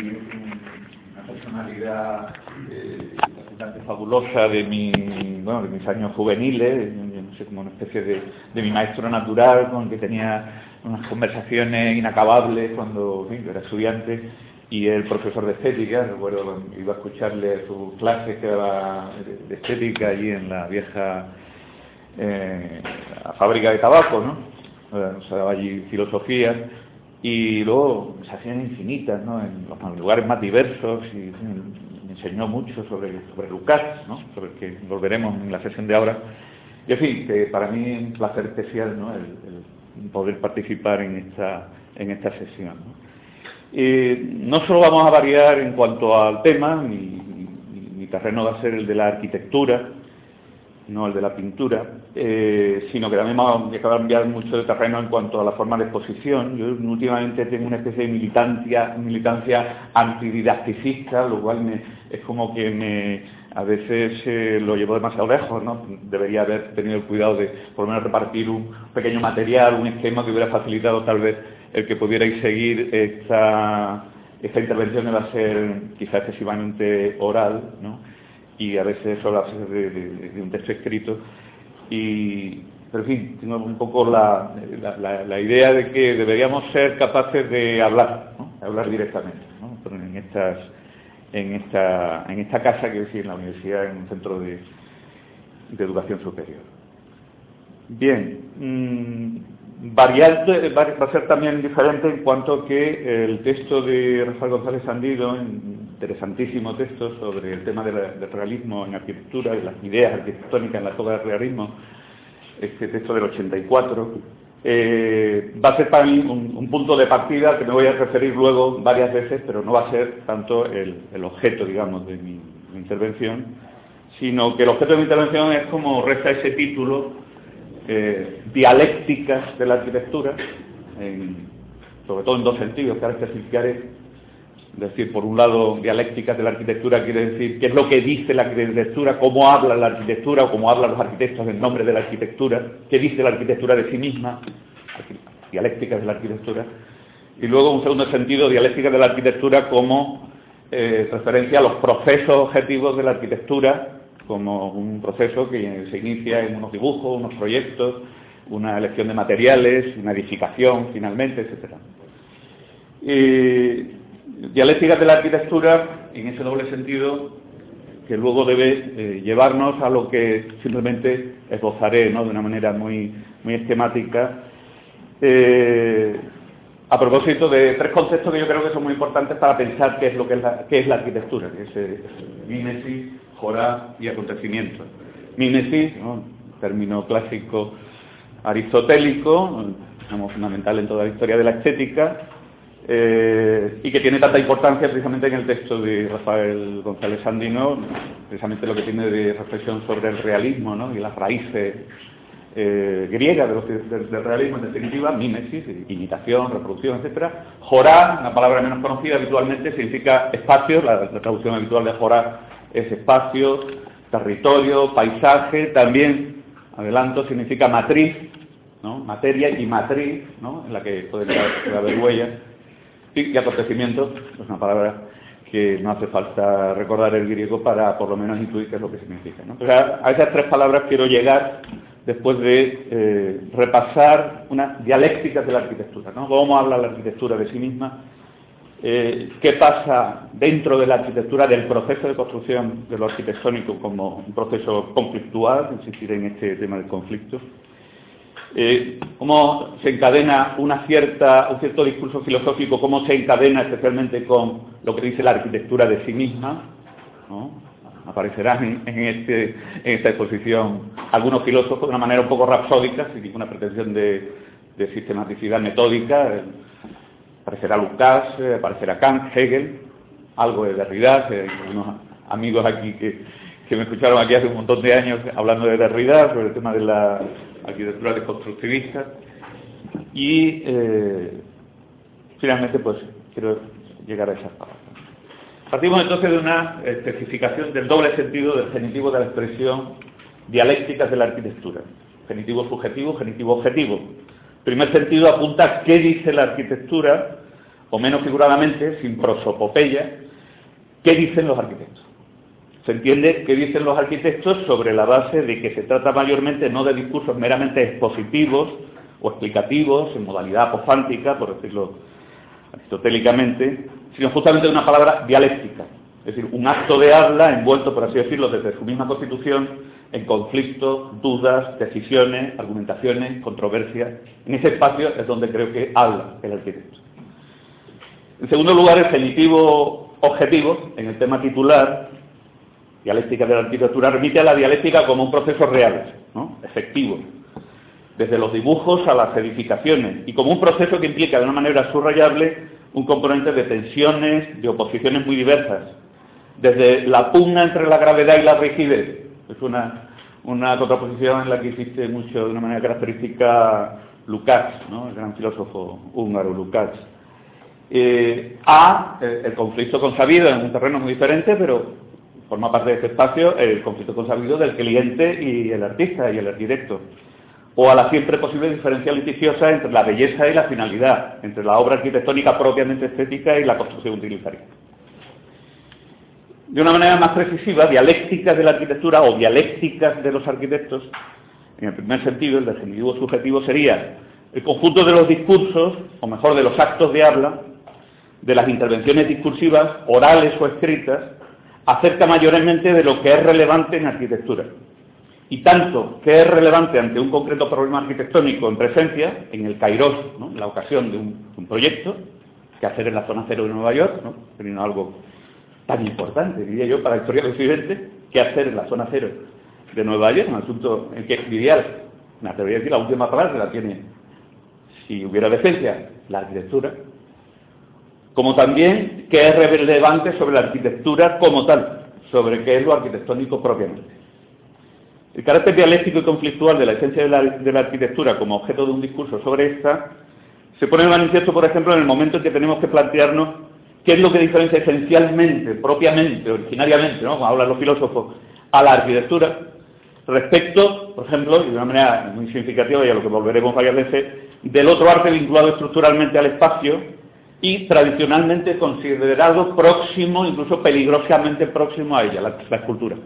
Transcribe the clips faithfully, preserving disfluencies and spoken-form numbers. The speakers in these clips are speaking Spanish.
una personalidad eh, bastante fabulosa de, mi, bueno, de mis años juveniles, no sé, como una especie de, de mi maestro natural, con el que tenía unas conversaciones inacabables cuando en fin, yo era estudiante, y el profesor de estética, recuerdo, iba a escucharle sus clases que daba de estética allí en la vieja eh, la fábrica de tabaco, ¿no? Se daba allí filosofía, y luego se hacían infinitas, ¿no? En los lugares más diversos, y me enseñó mucho sobre, sobre Lucas, ¿no? Sobre el que volveremos en la sesión de ahora. Y en fin, que para mí es un placer especial, ¿no? El, el poder participar en esta, en esta sesión, ¿no? Eh, no solo vamos a variar en cuanto al tema, mi, mi, mi terreno va a ser el de la arquitectura, no el de la pintura, eh, sino que también vamos a cambiar mucho de terreno en cuanto a la forma de exposición. Yo últimamente tengo una especie de militancia, militancia antididacticista, lo cual me, es como que me, a veces eh, lo llevo demasiado lejos, ¿no? Debería haber tenido el cuidado de por lo menos repartir un pequeño material, un esquema que hubiera facilitado tal vez el que pudierais seguir esta, esta intervención, que va a ser quizás excesivamente oral, ¿no? Y a veces solo a veces de, de, de un texto escrito, y pero en fin, tengo un poco la, la, la, la idea de que deberíamos ser capaces de hablar, ¿no? De hablar directamente, ¿no? en estas en esta en esta casa que es en la universidad, en un centro de, de educación superior. Bien, mmm, variante va a ser también diferente en cuanto que el texto de Rafael González Sandido, interesantísimo texto sobre el tema de la, del realismo en arquitectura, de las ideas arquitectónicas en la toga del realismo, este texto del ochenta y cuatro, eh, va a ser para mí un, un punto de partida al que me voy a referir luego varias veces, pero no va a ser tanto el, el objeto, digamos, de mi, mi intervención, sino que el objeto de mi intervención es, como reza ese título, eh, dialécticas de la arquitectura, en, sobre todo en dos sentidos que ahora especificaré. Es decir, por un lado, dialécticas de la arquitectura quiere decir qué es lo que dice la arquitectura, cómo habla la arquitectura o cómo hablan los arquitectos en nombre de la arquitectura, qué dice la arquitectura de sí misma, dialécticas de la arquitectura. Y luego, un segundo sentido, dialécticas de la arquitectura como eh, referencia a los procesos objetivos de la arquitectura, como un proceso que se inicia en unos dibujos, unos proyectos, una elección de materiales, una edificación, finalmente, etcétera. Y dialécticas de la arquitectura, en ese doble sentido, que luego debe eh, llevarnos a lo que simplemente esbozaré, ¿no? De una manera muy, muy esquemática, eh, a propósito de tres conceptos que yo creo que son muy importantes para pensar qué es lo que es la, qué es la arquitectura, que es, es mímesis, jorá y acontecimiento. Mímesis, ¿no? Término clásico aristotélico, digamos, fundamental en toda la historia de la estética. Eh, y que tiene tanta importancia precisamente en el texto de Rafael González Sandido, precisamente lo que tiene de reflexión sobre el realismo, ¿no? Y las raíces eh, griegas de los, de, del realismo, en definitiva, mímesis, imitación, reproducción, etcétera. Jorá, una palabra menos conocida habitualmente, significa espacio, la, la traducción habitual de jorá es espacio, territorio, paisaje, también, adelanto, significa matriz, ¿no? Materia y matriz, ¿no? En la que puede, puede haber huellas. Y acontecimiento es una palabra que no hace falta recordar el griego para por lo menos intuir qué es lo que significa, ¿no? O sea, a esas tres palabras quiero llegar después de eh, repasar unas dialécticas de la arquitectura, ¿no? Cómo habla la arquitectura de sí misma, eh, qué pasa dentro de la arquitectura del proceso de construcción de lo arquitectónico como un proceso conflictual, insistiré en este tema del conflicto. Eh, cómo se encadena una cierta, un cierto discurso filosófico, cómo se encadena especialmente con lo que dice la arquitectura de sí misma, ¿no? Aparecerán en, en, este, en esta exposición algunos filósofos de una manera un poco rapsódica, sin ninguna pretensión de, de sistematicidad metódica. Eh, aparecerá Lucas, eh, aparecerá Kant, Hegel, algo de Derrida, eh, unos amigos aquí que, que me escucharon aquí hace un montón de años hablando de Derrida, sobre el tema de la arquitectura desconstructivista, y eh, finalmente pues quiero llegar a esas palabras. Partimos entonces de una especificación del doble sentido del genitivo de la expresión dialécticas de la arquitectura, genitivo subjetivo, genitivo objetivo. Primer sentido apunta a qué dice la arquitectura o menos figuradamente, sin prosopopeya, ¿qué dicen los arquitectos? Se entiende qué dicen los arquitectos sobre la base de que se trata mayormente no de discursos meramente expositivos o explicativos, en modalidad apofántica, por decirlo aristotélicamente, sino justamente de una palabra dialéctica, es decir, un acto de habla envuelto, por así decirlo, desde su misma constitución, en conflictos, dudas, decisiones, argumentaciones, controversias. En ese espacio es donde creo que habla el arquitecto. En segundo lugar, el genitivo objetivo, en el tema titular, dialéctica de la arquitectura, remite a la dialéctica como un proceso real, ¿no? Efectivo, desde los dibujos a las edificaciones, y como un proceso que implica de una manera subrayable un componente de tensiones, de oposiciones muy diversas, desde la pugna entre la gravedad y la rigidez, es una, una contraposición en la que existe mucho, de una manera característica, Lukács, ¿no? El gran filósofo húngaro Lukács, eh, a eh, el conflicto consabido en un terreno muy diferente, pero forma parte de este espacio el conflicto consabido del cliente y el artista y el arquitecto, o a la siempre posible diferencia litigiosa entre la belleza y la finalidad, entre la obra arquitectónica propiamente estética y la construcción utilitaria. De una manera más precisiva, dialécticas de la arquitectura o dialécticas de los arquitectos, en el primer sentido, el del genitivo subjetivo sería el conjunto de los discursos, o mejor, de los actos de habla, de las intervenciones discursivas, orales o escritas, acerca mayormente de lo que es relevante en arquitectura. Y tanto que es relevante ante un concreto problema arquitectónico en presencia, en el Kairos, ¿no? En la ocasión de un, un proyecto, que hacer en la zona cero de Nueva York, ¿no? Teniendo algo tan importante, diría yo, para la historia del Occidente, que hacer en la zona cero de Nueva York, un asunto en que, diría, me atrevería a decir, la última palabra la tiene, si hubiera decencia, la arquitectura, como también que es relevante sobre la arquitectura como tal, sobre qué es lo arquitectónico propiamente. El carácter dialéctico y conflictual de la esencia de la, de la arquitectura como objeto de un discurso sobre esta se pone de manifiesto, por ejemplo, en el momento en que tenemos que plantearnos qué es lo que diferencia esencialmente, propiamente, originariamente, ¿no? Como hablan los filósofos, a la arquitectura, respecto, por ejemplo, y de una manera muy significativa, y a lo que volveremos varias veces, del otro arte vinculado estructuralmente al espacio y tradicionalmente considerado próximo, incluso peligrosamente próximo a ella, la, la escultura.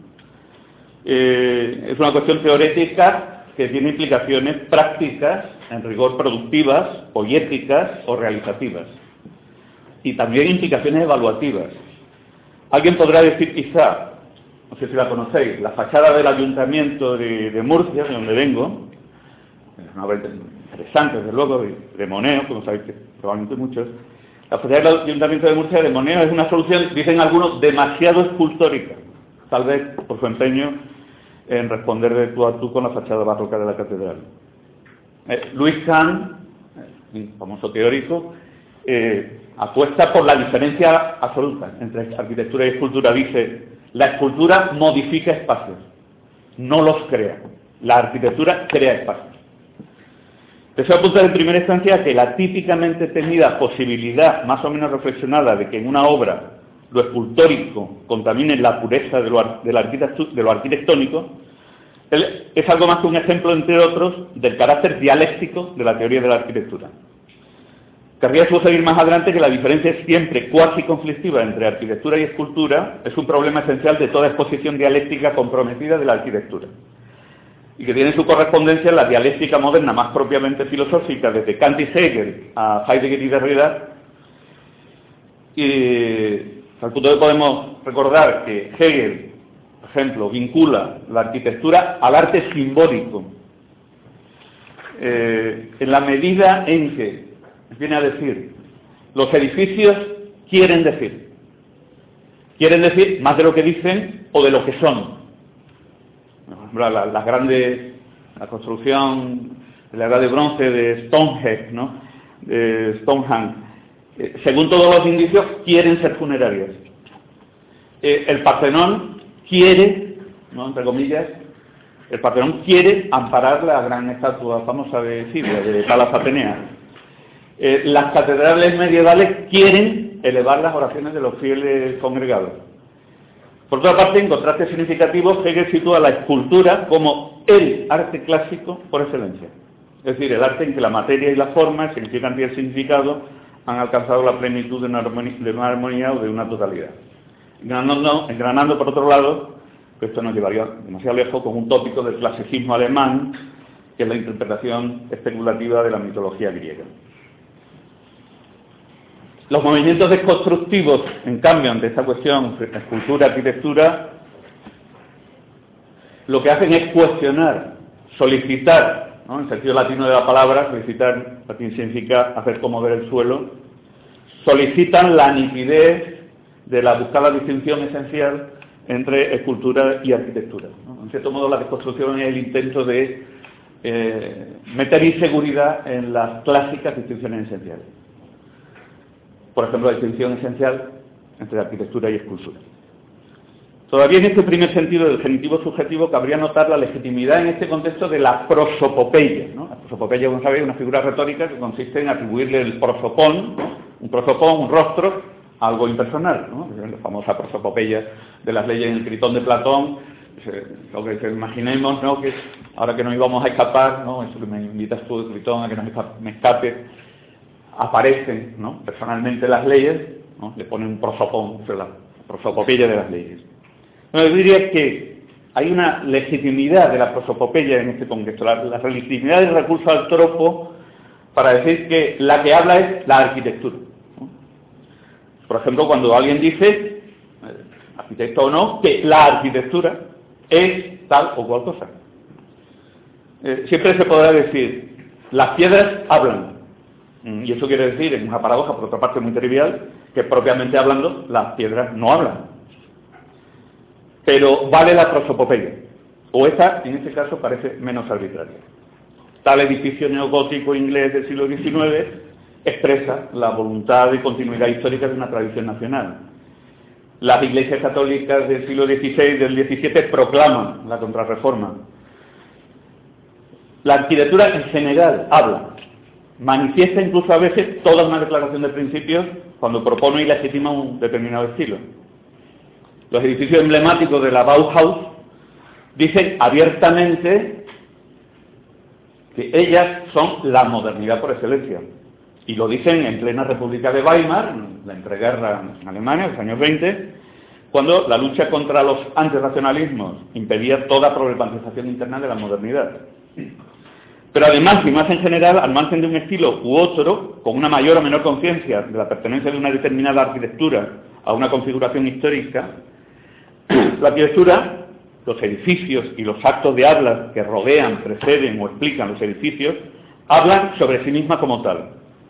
Eh, es una cuestión teórica que tiene implicaciones prácticas, en rigor productivas, o éticas, o realizativas. Y también implicaciones evaluativas. Alguien podrá decir quizá, no sé si la conocéis, la fachada del Ayuntamiento de, de Murcia, de donde vengo, es una obra interesante, desde luego, de, de Moneo, como sabéis que probablemente muchos. La fachada del Ayuntamiento de Murcia de Moneo es una solución, dicen algunos, demasiado escultórica, tal vez por su empeño en responder de tú a tú con la fachada barroca de la catedral. Eh, Louis Kahn, un famoso teórico, eh, apuesta por la diferencia absoluta entre arquitectura y escultura. Dice, la escultura modifica espacios, no los crea. La arquitectura crea espacios. Eso apunta en primera instancia a que la típicamente tenida posibilidad, más o menos reflexionada, de que en una obra lo escultórico contamine la pureza de lo, de, la de lo arquitectónico, es algo más que un ejemplo, entre otros, del carácter dialéctico de la teoría de la arquitectura. Querría sugerir más adelante que la diferencia es siempre cuasi conflictiva entre arquitectura y escultura, es un problema esencial de toda exposición dialéctica comprometida de la arquitectura, y que tiene su correspondencia en la dialéctica moderna más propiamente filosófica, desde Kant y Hegel a Heidegger y Derrida, y al punto de que podemos recordar que Hegel, por ejemplo, vincula la arquitectura al arte simbólico, eh, en la medida en que, viene a decir, los edificios quieren decir, quieren decir más de lo que dicen o de lo que son. Por ejemplo, la, la grande, la construcción de la edad de bronce de Stonehenge, ¿no? De Stonehenge, eh, según todos los indicios, quieren ser funerarias. Eh, el Partenón quiere, ¿no? Entre comillas, el Partenón quiere amparar la gran estatua famosa de Siria, de Palas Atenea. Eh, las catedrales medievales quieren elevar las oraciones de los fieles congregados. Por otra parte, en contraste significativo, Hegel sitúa la escultura como el arte clásico por excelencia. Es decir, el arte en que la materia y la forma, el significante y el significado, han alcanzado la plenitud de una armonía, de una armonía o de una totalidad. Engranando, engranando por otro lado, pues esto nos llevaría demasiado lejos con un tópico del clasicismo alemán, que es la interpretación especulativa de la mitología griega. Los movimientos desconstructivos, en cambio, ante esta cuestión, escultura, arquitectura, lo que hacen es cuestionar, solicitar, ¿no? En sentido latino de la palabra, solicitar, latín significa hacer conmover el suelo, solicitan la nitidez de la buscada distinción esencial entre escultura y arquitectura, ¿no? En cierto modo, la desconstrucción es el intento de eh, meter inseguridad en las clásicas distinciones esenciales. Por ejemplo, la distinción esencial entre arquitectura y escultura. Todavía en este primer sentido del genitivo subjetivo cabría notar la legitimidad en este contexto de la prosopopeia, ¿no? La prosopopeia, como sabéis, es una figura retórica que consiste en atribuirle el prosopón, ¿no? Un prosopón, un rostro, a algo impersonal, ¿no? La famosa prosopopeia de las leyes en el Critón de Platón, lo que imaginemos, ¿no? Que ahora que nos íbamos a escapar, ¿no? Eso que me invitas tú, Critón, a que no me escape, aparecen, ¿no? Personalmente las leyes, ¿no? Le ponen un prosopón, o sea, la prosopopeia de las leyes. Bueno, yo diría que hay una legitimidad de la prosopopeya en este contexto, la, la legitimidad del recurso al tropo para decir que la que habla es la arquitectura, ¿no? Por ejemplo, cuando alguien dice, eh, arquitecto o no, que la arquitectura es tal o cual cosa. Eh, siempre se podrá decir, las piedras hablan. Y eso quiere decir, en una paradoja, por otra parte muy trivial, que propiamente hablando, las piedras no hablan. Pero vale la prosopopeya, o esta, en este caso, parece menos arbitraria. Tal edificio neogótico inglés del siglo diecinueve expresa la voluntad de continuidad histórica de una tradición nacional. Las iglesias católicas del siglo dieciséis y del diecisiete proclaman la contrarreforma. La arquitectura en general habla, manifiesta incluso a veces toda una declaración de principios cuando propone y legitima un determinado estilo. Los edificios emblemáticos de la Bauhaus dicen abiertamente que ellas son la modernidad por excelencia. Y lo dicen en plena República de Weimar, la entreguerra en Alemania, en los años veinte, cuando la lucha contra los antirracionalismos impedía toda problematización interna de la modernidad. Pero además, y más en general, al margen de un estilo u otro, con una mayor o menor conciencia de la pertenencia de una determinada arquitectura a una configuración histórica, la arquitectura, los edificios y los actos de habla que rodean, preceden o explican los edificios, hablan sobre sí misma como tal.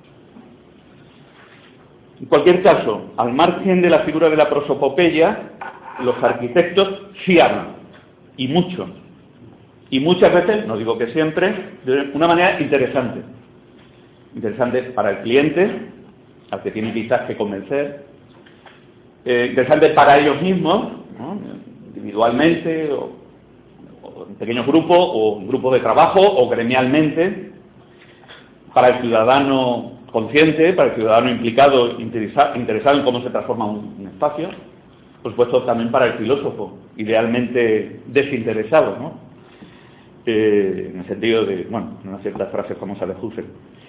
En cualquier caso, al margen de la figura de la prosopopeya, los arquitectos sí hablan, y mucho. Y muchas veces, no digo que siempre, de una manera interesante. Interesante para el cliente, al que tiene quizás que convencer. Eh, interesante para ellos mismos, ¿no? Individualmente, o, o en pequeños grupos, o en grupos de trabajo, o gremialmente. Para el ciudadano consciente, para el ciudadano implicado, interesa, interesado en cómo se transforma un, un espacio. Por supuesto, también para el filósofo, idealmente desinteresado, ¿no? Eh, en el sentido de, bueno, en una cierta frase famosa de Husserl.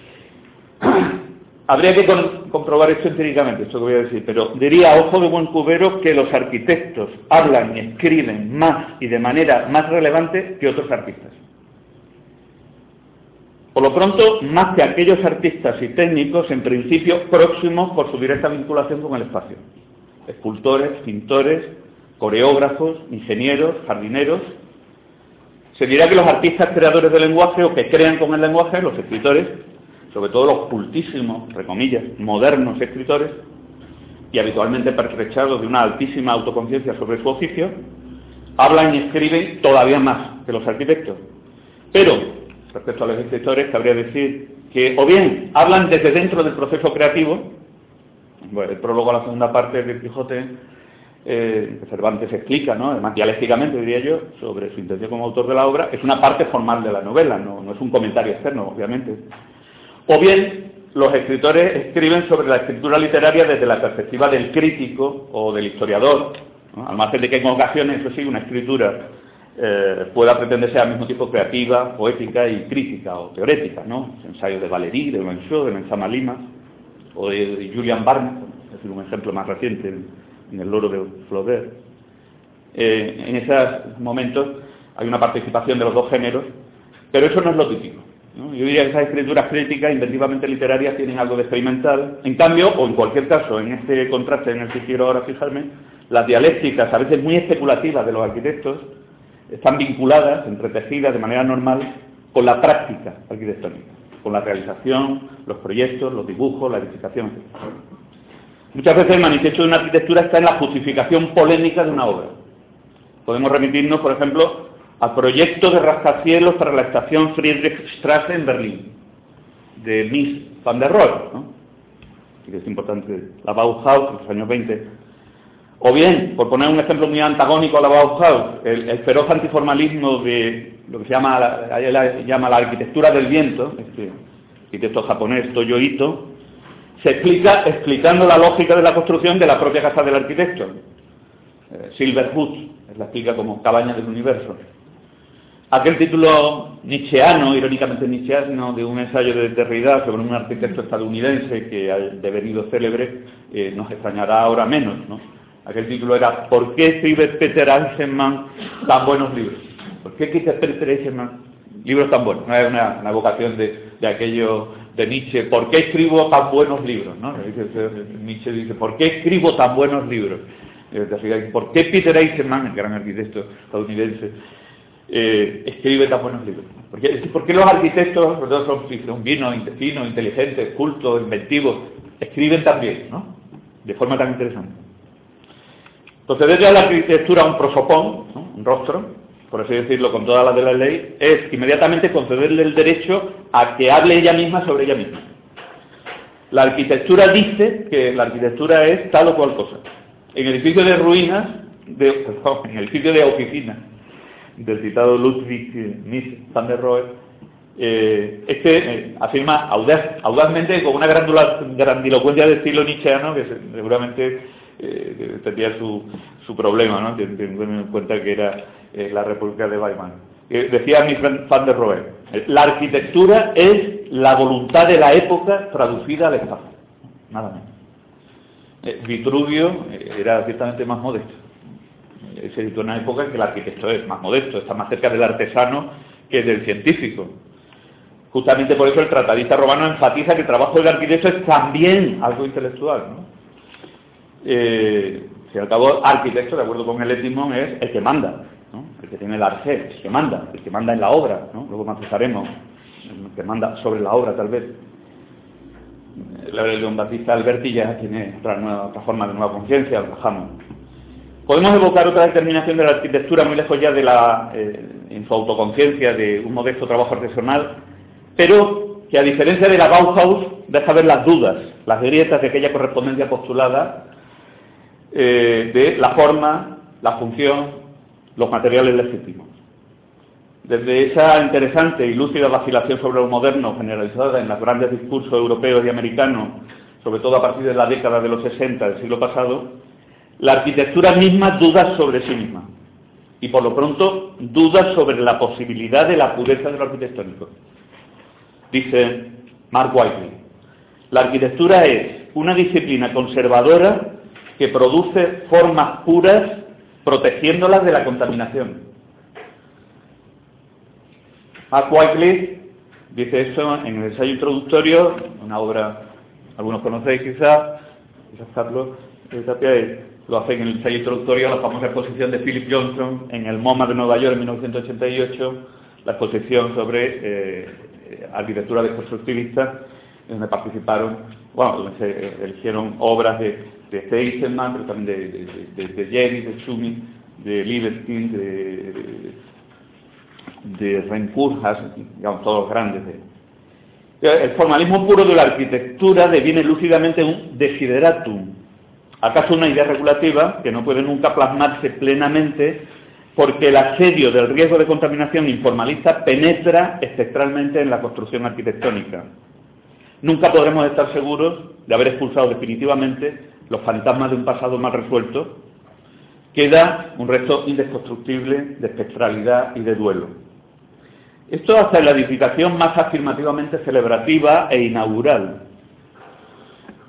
Habría que con, comprobar esto empíricamente, esto que voy a decir, pero diría a ojo de buen cubero que los arquitectos hablan y escriben más y de manera más relevante que otros artistas. Por lo pronto, más que aquellos artistas y técnicos, en principio, próximos por su directa vinculación con el espacio. Escultores, pintores, coreógrafos, ingenieros, jardineros. Se dirá que los artistas creadores del lenguaje o que crean con el lenguaje, los escritores, sobre todo los cultísimos, entre comillas, modernos escritores, y habitualmente pertrechados de una altísima autoconciencia sobre su oficio, hablan y escriben todavía más que los arquitectos. Pero, respecto a los escritores, cabría decir que o bien hablan desde dentro del proceso creativo, bueno, el prólogo a la segunda parte del Quijote, Eh, que Cervantes explica, ¿no? Además, dialécticamente, diría yo, sobre su intención como autor de la obra, es una parte formal de la novela, no, no es un comentario externo, obviamente. O bien, los escritores escriben sobre la escritura literaria desde la perspectiva del crítico o del historiador, ¿no? Al margen de que en ocasiones, eso sí, una escritura eh, pueda pretender ser al mismo tiempo creativa, poética y crítica o teorética, ¿no? Los ensayos de Valéry, de Menchot, de Mensah Malima. o de Julian Barnes, es decir, un ejemplo más reciente en, en el loro de Flaubert. Eh, en esos momentos hay una participación de los dos géneros, pero eso no es lo típico, ¿no? Yo diría que esas escrituras críticas, inventivamente literarias, tienen algo de experimental. En cambio, o en cualquier caso, en este contraste en el que quiero ahora fijarme, las dialécticas, a veces muy especulativas de los arquitectos, están vinculadas, entretejidas de manera normal con la práctica arquitectónica, con la realización, los proyectos, los dibujos, la edificación, etcétera. Muchas veces el manifiesto de una arquitectura está en la justificación polémica de una obra. Podemos remitirnos, por ejemplo, al proyecto de rascacielos para la estación Friedrichstraße en Berlín, de Mies van der Rohe, ¿no? Que es importante, la Bauhaus en los años veinte. O bien, por poner un ejemplo muy antagónico a la Bauhaus, el, el feroz antiformalismo de lo que se llama la, la, llama la arquitectura del viento, este arquitecto japonés Toyo Ito, se explica explicando la lógica de la construcción de la propia casa del arquitecto. Eh, Silverhut la explica como cabaña del universo. Aquel título nietzscheano, irónicamente nietzscheano, de un ensayo de Derrida sobre un arquitecto estadounidense que ha devenido célebre, eh, nos extrañará ahora menos, ¿no? Aquel título era ¿por qué escribe Peter Eisenman tan buenos libros? ¿Por qué escribe Peter Eisenman libros tan buenos? No es una, una vocación de, de aquello de Nietzsche, ¿por qué escribo tan buenos libros? ¿No? Nietzsche dice, ¿por qué escribo tan buenos libros? ¿Por qué Peter Eisenman, el gran arquitecto estadounidense, eh, escribe tan buenos libros? ¿Por qué, ¿Por qué los arquitectos, sobre todo son, son finos, finos, inteligentes, cultos, inventivos, escriben tan bien, ¿no? De forma tan interesante? Concederle a la arquitectura un prosopón, ¿no? Un rostro, por así decirlo, con todas las de la ley, es inmediatamente concederle el derecho a que hable ella misma sobre ella misma. La arquitectura dice que la arquitectura es tal o cual cosa. En el edificio de ruinas, de, perdón, en el edificio de oficinas del citado Ludwig Mies van der Rohe, eh, este eh, afirma audaz, audazmente, con una grandilocuencia de estilo nietzscheano, que seguramente eh, tendría su, su problema, ¿no? Teniendo en cuenta que era eh, la República de Weimar. Eh, decía Mies van der Rohe, la arquitectura es la voluntad de la época traducida al espacio, nada menos. Vitruvio era ciertamente más modesto. Se editó en una época en que el arquitecto es más modesto, está más cerca del artesano que del científico. Justamente por eso el tratadista romano enfatiza que el trabajo del arquitecto es también algo intelectual, ¿no? Eh, si al cabo, arquitecto, de acuerdo con el etimón, es el que manda, ¿no? El que tiene el arce, el que manda, el que manda en la obra, ¿no? Luego matizaremos, el que manda sobre la obra, tal vez. El León Battista Alberti ya tiene otra, nueva, otra forma de nueva conciencia, lo bajamos. Podemos evocar otra determinación de la arquitectura muy lejos ya de la, eh, en su autoconciencia de un modesto trabajo artesanal, pero que a diferencia de la Bauhaus deja ver las dudas, las grietas de aquella correspondencia postulada eh, de la forma, la función, los materiales legítimos. Desde esa interesante y lúcida vacilación sobre lo moderno generalizada en los grandes discursos europeos y americanos, sobre todo a partir de la década de los sesenta del siglo pasado, la arquitectura misma duda sobre sí misma y por lo pronto duda sobre la posibilidad de la pureza de lo arquitectónico. Dice Mark Whiteley, la arquitectura es una disciplina conservadora que produce formas puras protegiéndolas de la contaminación. Mark Whiteley dice eso en el ensayo introductorio, una obra, algunos conocéis quizás, quizás Carlos Tapia lo hace en el ensayo introductorio a la famosa exposición de Philip Johnson en el MoMA de Nueva York en mil novecientos ochenta y ocho, la exposición sobre eh, arquitectura desconstructivista, donde participaron, bueno, donde se eligieron obras de, de Eisenman, pero también de, de, de, de Jeri, de Schumi, de Libeskind, de, de de Renfurjas, digamos, todos los grandes. De... El formalismo puro de la arquitectura deviene lúcidamente un desideratum, acaso una idea regulativa que no puede nunca plasmarse plenamente porque el asedio del riesgo de contaminación informalista penetra espectralmente en la construcción arquitectónica. Nunca podremos estar seguros de haber expulsado definitivamente los fantasmas de un pasado mal resuelto. Queda un resto indesconstructible de espectralidad y de duelo. Esto hace la edificación más afirmativamente celebrativa e inaugural.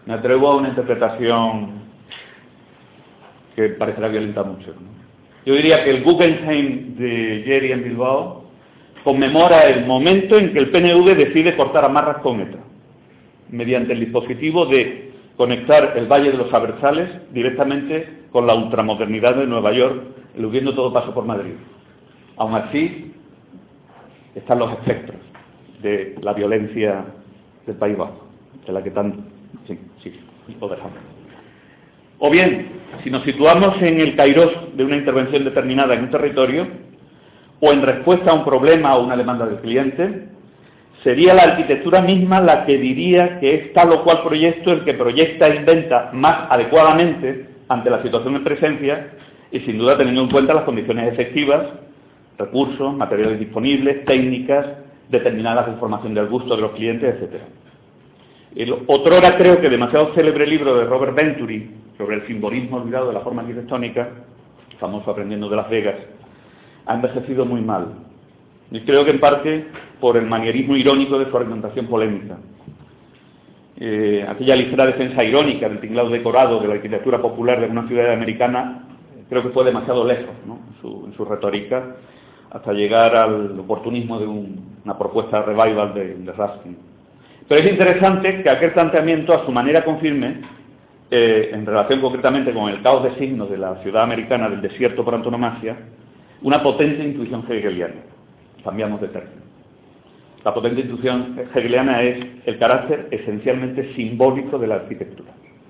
me atrevo a una interpretación que parecerá violenta mucho, ¿no? Yo diría que el Guggenheim de Geri en Bilbao conmemora el momento en que el P N V decide cortar amarras con ETA, mediante el dispositivo de conectar el Valle de los Abertzales directamente con la ultramodernidad de Nueva York, eludiendo todo paso por Madrid. Aún así, están los efectos de la violencia del País Vasco, de la que tanto... Sí, sí, lo dejamos. O bien, si nos situamos en el kairos de una intervención determinada en un territorio, o en respuesta a un problema o una demanda del cliente, sería la arquitectura misma la que diría que es tal o cual proyecto el que proyecta e inventa más adecuadamente ante la situación en presencia y sin duda teniendo en cuenta las condiciones efectivas, recursos, materiales disponibles, técnicas, determinadas de formación del gusto de los clientes, etcétera. El otrora creo que demasiado célebre libro de Robert Venturi sobre el simbolismo olvidado de la forma arquitectónica, famoso Aprendiendo de Las Vegas, ha envejecido muy mal. Y creo que en parte por el manierismo irónico de su argumentación polémica. Eh, aquella ligera defensa irónica del tinglado decorado de la arquitectura popular de una ciudad americana, creo que fue demasiado lejos, ¿no?, en, su, en su retórica, hasta llegar al oportunismo de un, una propuesta revival de, de Ruskin. Pero es interesante que aquel planteamiento, a su manera, confirme, eh, en relación concretamente con el caos de signos de la ciudad americana del desierto por antonomasia, una potente intuición hegeliana. Cambiamos de término. La potente intuición hegeliana es el carácter esencialmente simbólico de la arquitectura.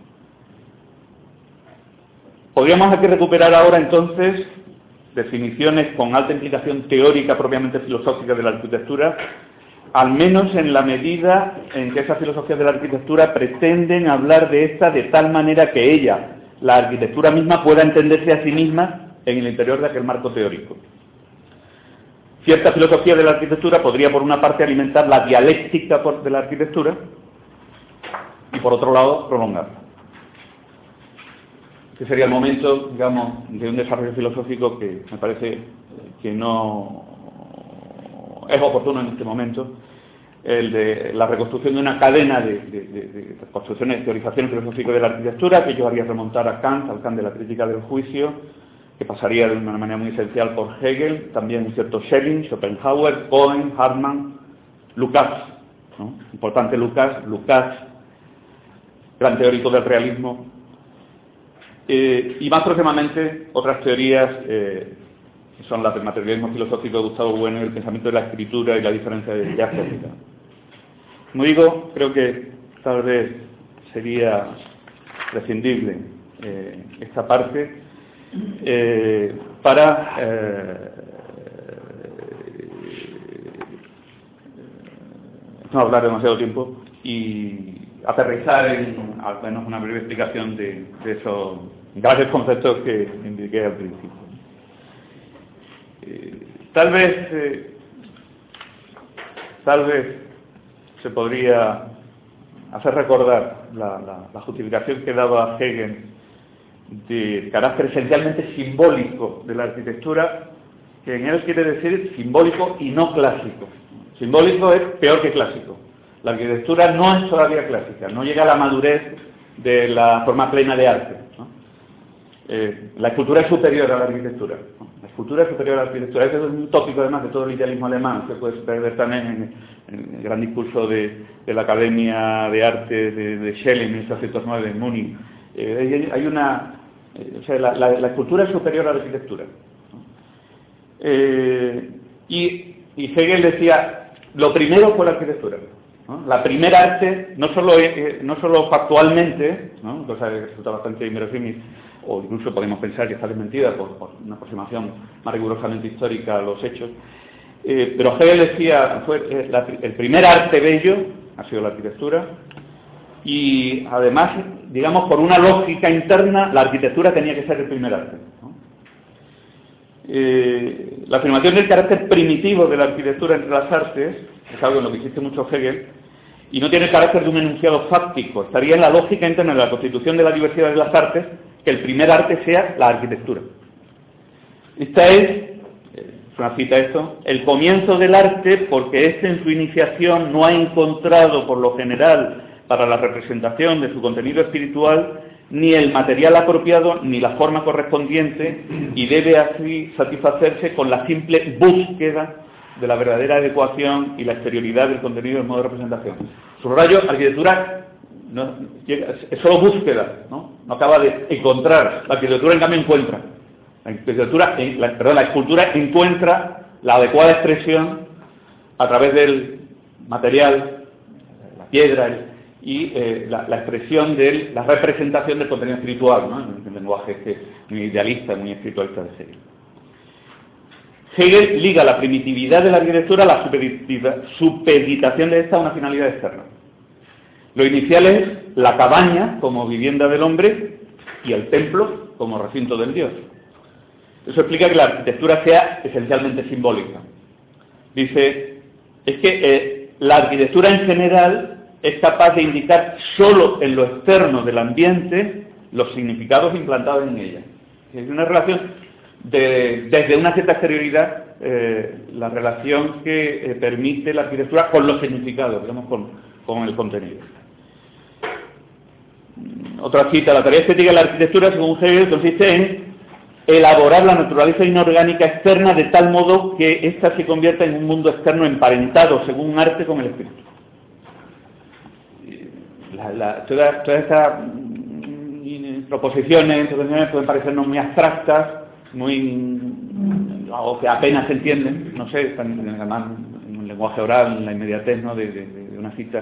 Podríamos aquí recuperar ahora entonces definiciones con alta implicación teórica propiamente filosófica de la arquitectura, al menos en la medida en que esas filosofías de la arquitectura pretenden hablar de esta de tal manera que ella, la arquitectura misma, pueda entenderse a sí misma en el interior de aquel marco teórico. Cierta filosofía de la arquitectura podría, por una parte, alimentar la dialéctica de la arquitectura y, por otro lado, prolongarla. Este sería el momento, digamos, de un desarrollo filosófico que me parece que no es oportuno en este momento, el de la reconstrucción de una cadena de, de, de, de construcciones, teorizaciones filosóficas de la arquitectura, que yo haría remontar a Kant, al Kant de la crítica del juicio, que pasaría de una manera muy esencial por Hegel, también un cierto Schelling, Schopenhauer, Cohen, Hartmann, Lukács, ¿no? Importante Lukács, Lukács, gran teórico del realismo, eh, y más próximamente otras teorías eh, que son las del materialismo filosófico de Gustavo Bueno y el pensamiento de la escritura y la diferencia de dialéctica. Como digo, creo que tal vez sería prescindible eh, esta parte eh, para eh, no hablar demasiado tiempo y aterrizar en al menos una breve explicación de, de esos grandes conceptos que indiqué al principio. Eh, tal vez eh, tal vez se podría hacer recordar la, la, la justificación que daba Hegel de carácter esencialmente simbólico de la arquitectura, que en él quiere decir simbólico y no clásico. Simbólico es peor que clásico. La arquitectura no es todavía clásica, no llega a la madurez de la forma plena de arte, ¿no? Eh, la escultura es superior a la arquitectura, ¿no? La escultura es superior a la arquitectura. Ese es un tópico además de todo el idealismo alemán, que puede ver también en, en el gran discurso de, de la Academia de Arte de, de Schelling en mil ochocientos nueve en Múnich. Eh, hay una, eh, o sea, la, la, la escultura es superior a la arquitectura, ¿no? Eh, y, y Hegel decía, lo primero fue la arquitectura, ¿no? La primera arte, no solo, eh, no solo factualmente, ¿no?, cosa que resulta bastante inverosímil, o incluso podemos pensar que está desmentida por, por una aproximación más rigurosamente histórica a los hechos, eh, pero Hegel decía, fue eh, la, el primer arte bello ha sido la arquitectura, y además, digamos, por una lógica interna, la arquitectura tenía que ser el primer arte, ¿no? Eh, la afirmación del carácter primitivo de la arquitectura entre las artes es algo en lo que insiste mucho Hegel, y no tiene el carácter de un enunciado fáctico. Estaría en la lógica interna de la constitución de la diversidad de las artes que el primer arte sea la arquitectura. Esta es, es una cita esto, el comienzo del arte, porque éste en su iniciación no ha encontrado por lo general para la representación de su contenido espiritual ni el material apropiado ni la forma correspondiente, y debe así satisfacerse con la simple búsqueda de la verdadera adecuación y la exterioridad del contenido del modo de representación. Subrayo, arquitectura no, es solo búsqueda, ¿no? No acaba de encontrar. La arquitectura, en cambio, encuentra. La arquitectura, la, perdón, la escultura encuentra la adecuada expresión a través del material, la piedra, el, y eh, la, la expresión de la representación del contenido espiritual, ¿no? En el lenguaje este muy idealista, muy espiritualista de Hegel. Hegel liga la primitividad de la arquitectura a la supeditación de esta a una finalidad externa. Lo inicial es la cabaña como vivienda del hombre y el templo como recinto del Dios. Eso explica que la arquitectura sea esencialmente simbólica. Dice, es que eh, la arquitectura en general es capaz de indicar solo en lo externo del ambiente los significados implantados en ella. Es una relación de, desde una cierta exterioridad, eh, la relación que eh, permite la arquitectura con los significados, digamos, con, con el contenido. Otra cita: la tarea estética de la arquitectura, según Hegel, consiste en elaborar la naturaleza inorgánica externa de tal modo que ésta se convierta en un mundo externo emparentado, según un arte, con el espíritu. La, la, todas toda estas mm, proposiciones, intervenciones pueden parecernos muy abstractas, muy algo que apenas se entienden, no sé, además en un lenguaje oral, en la inmediatez, ¿no?, de, de, de una cita.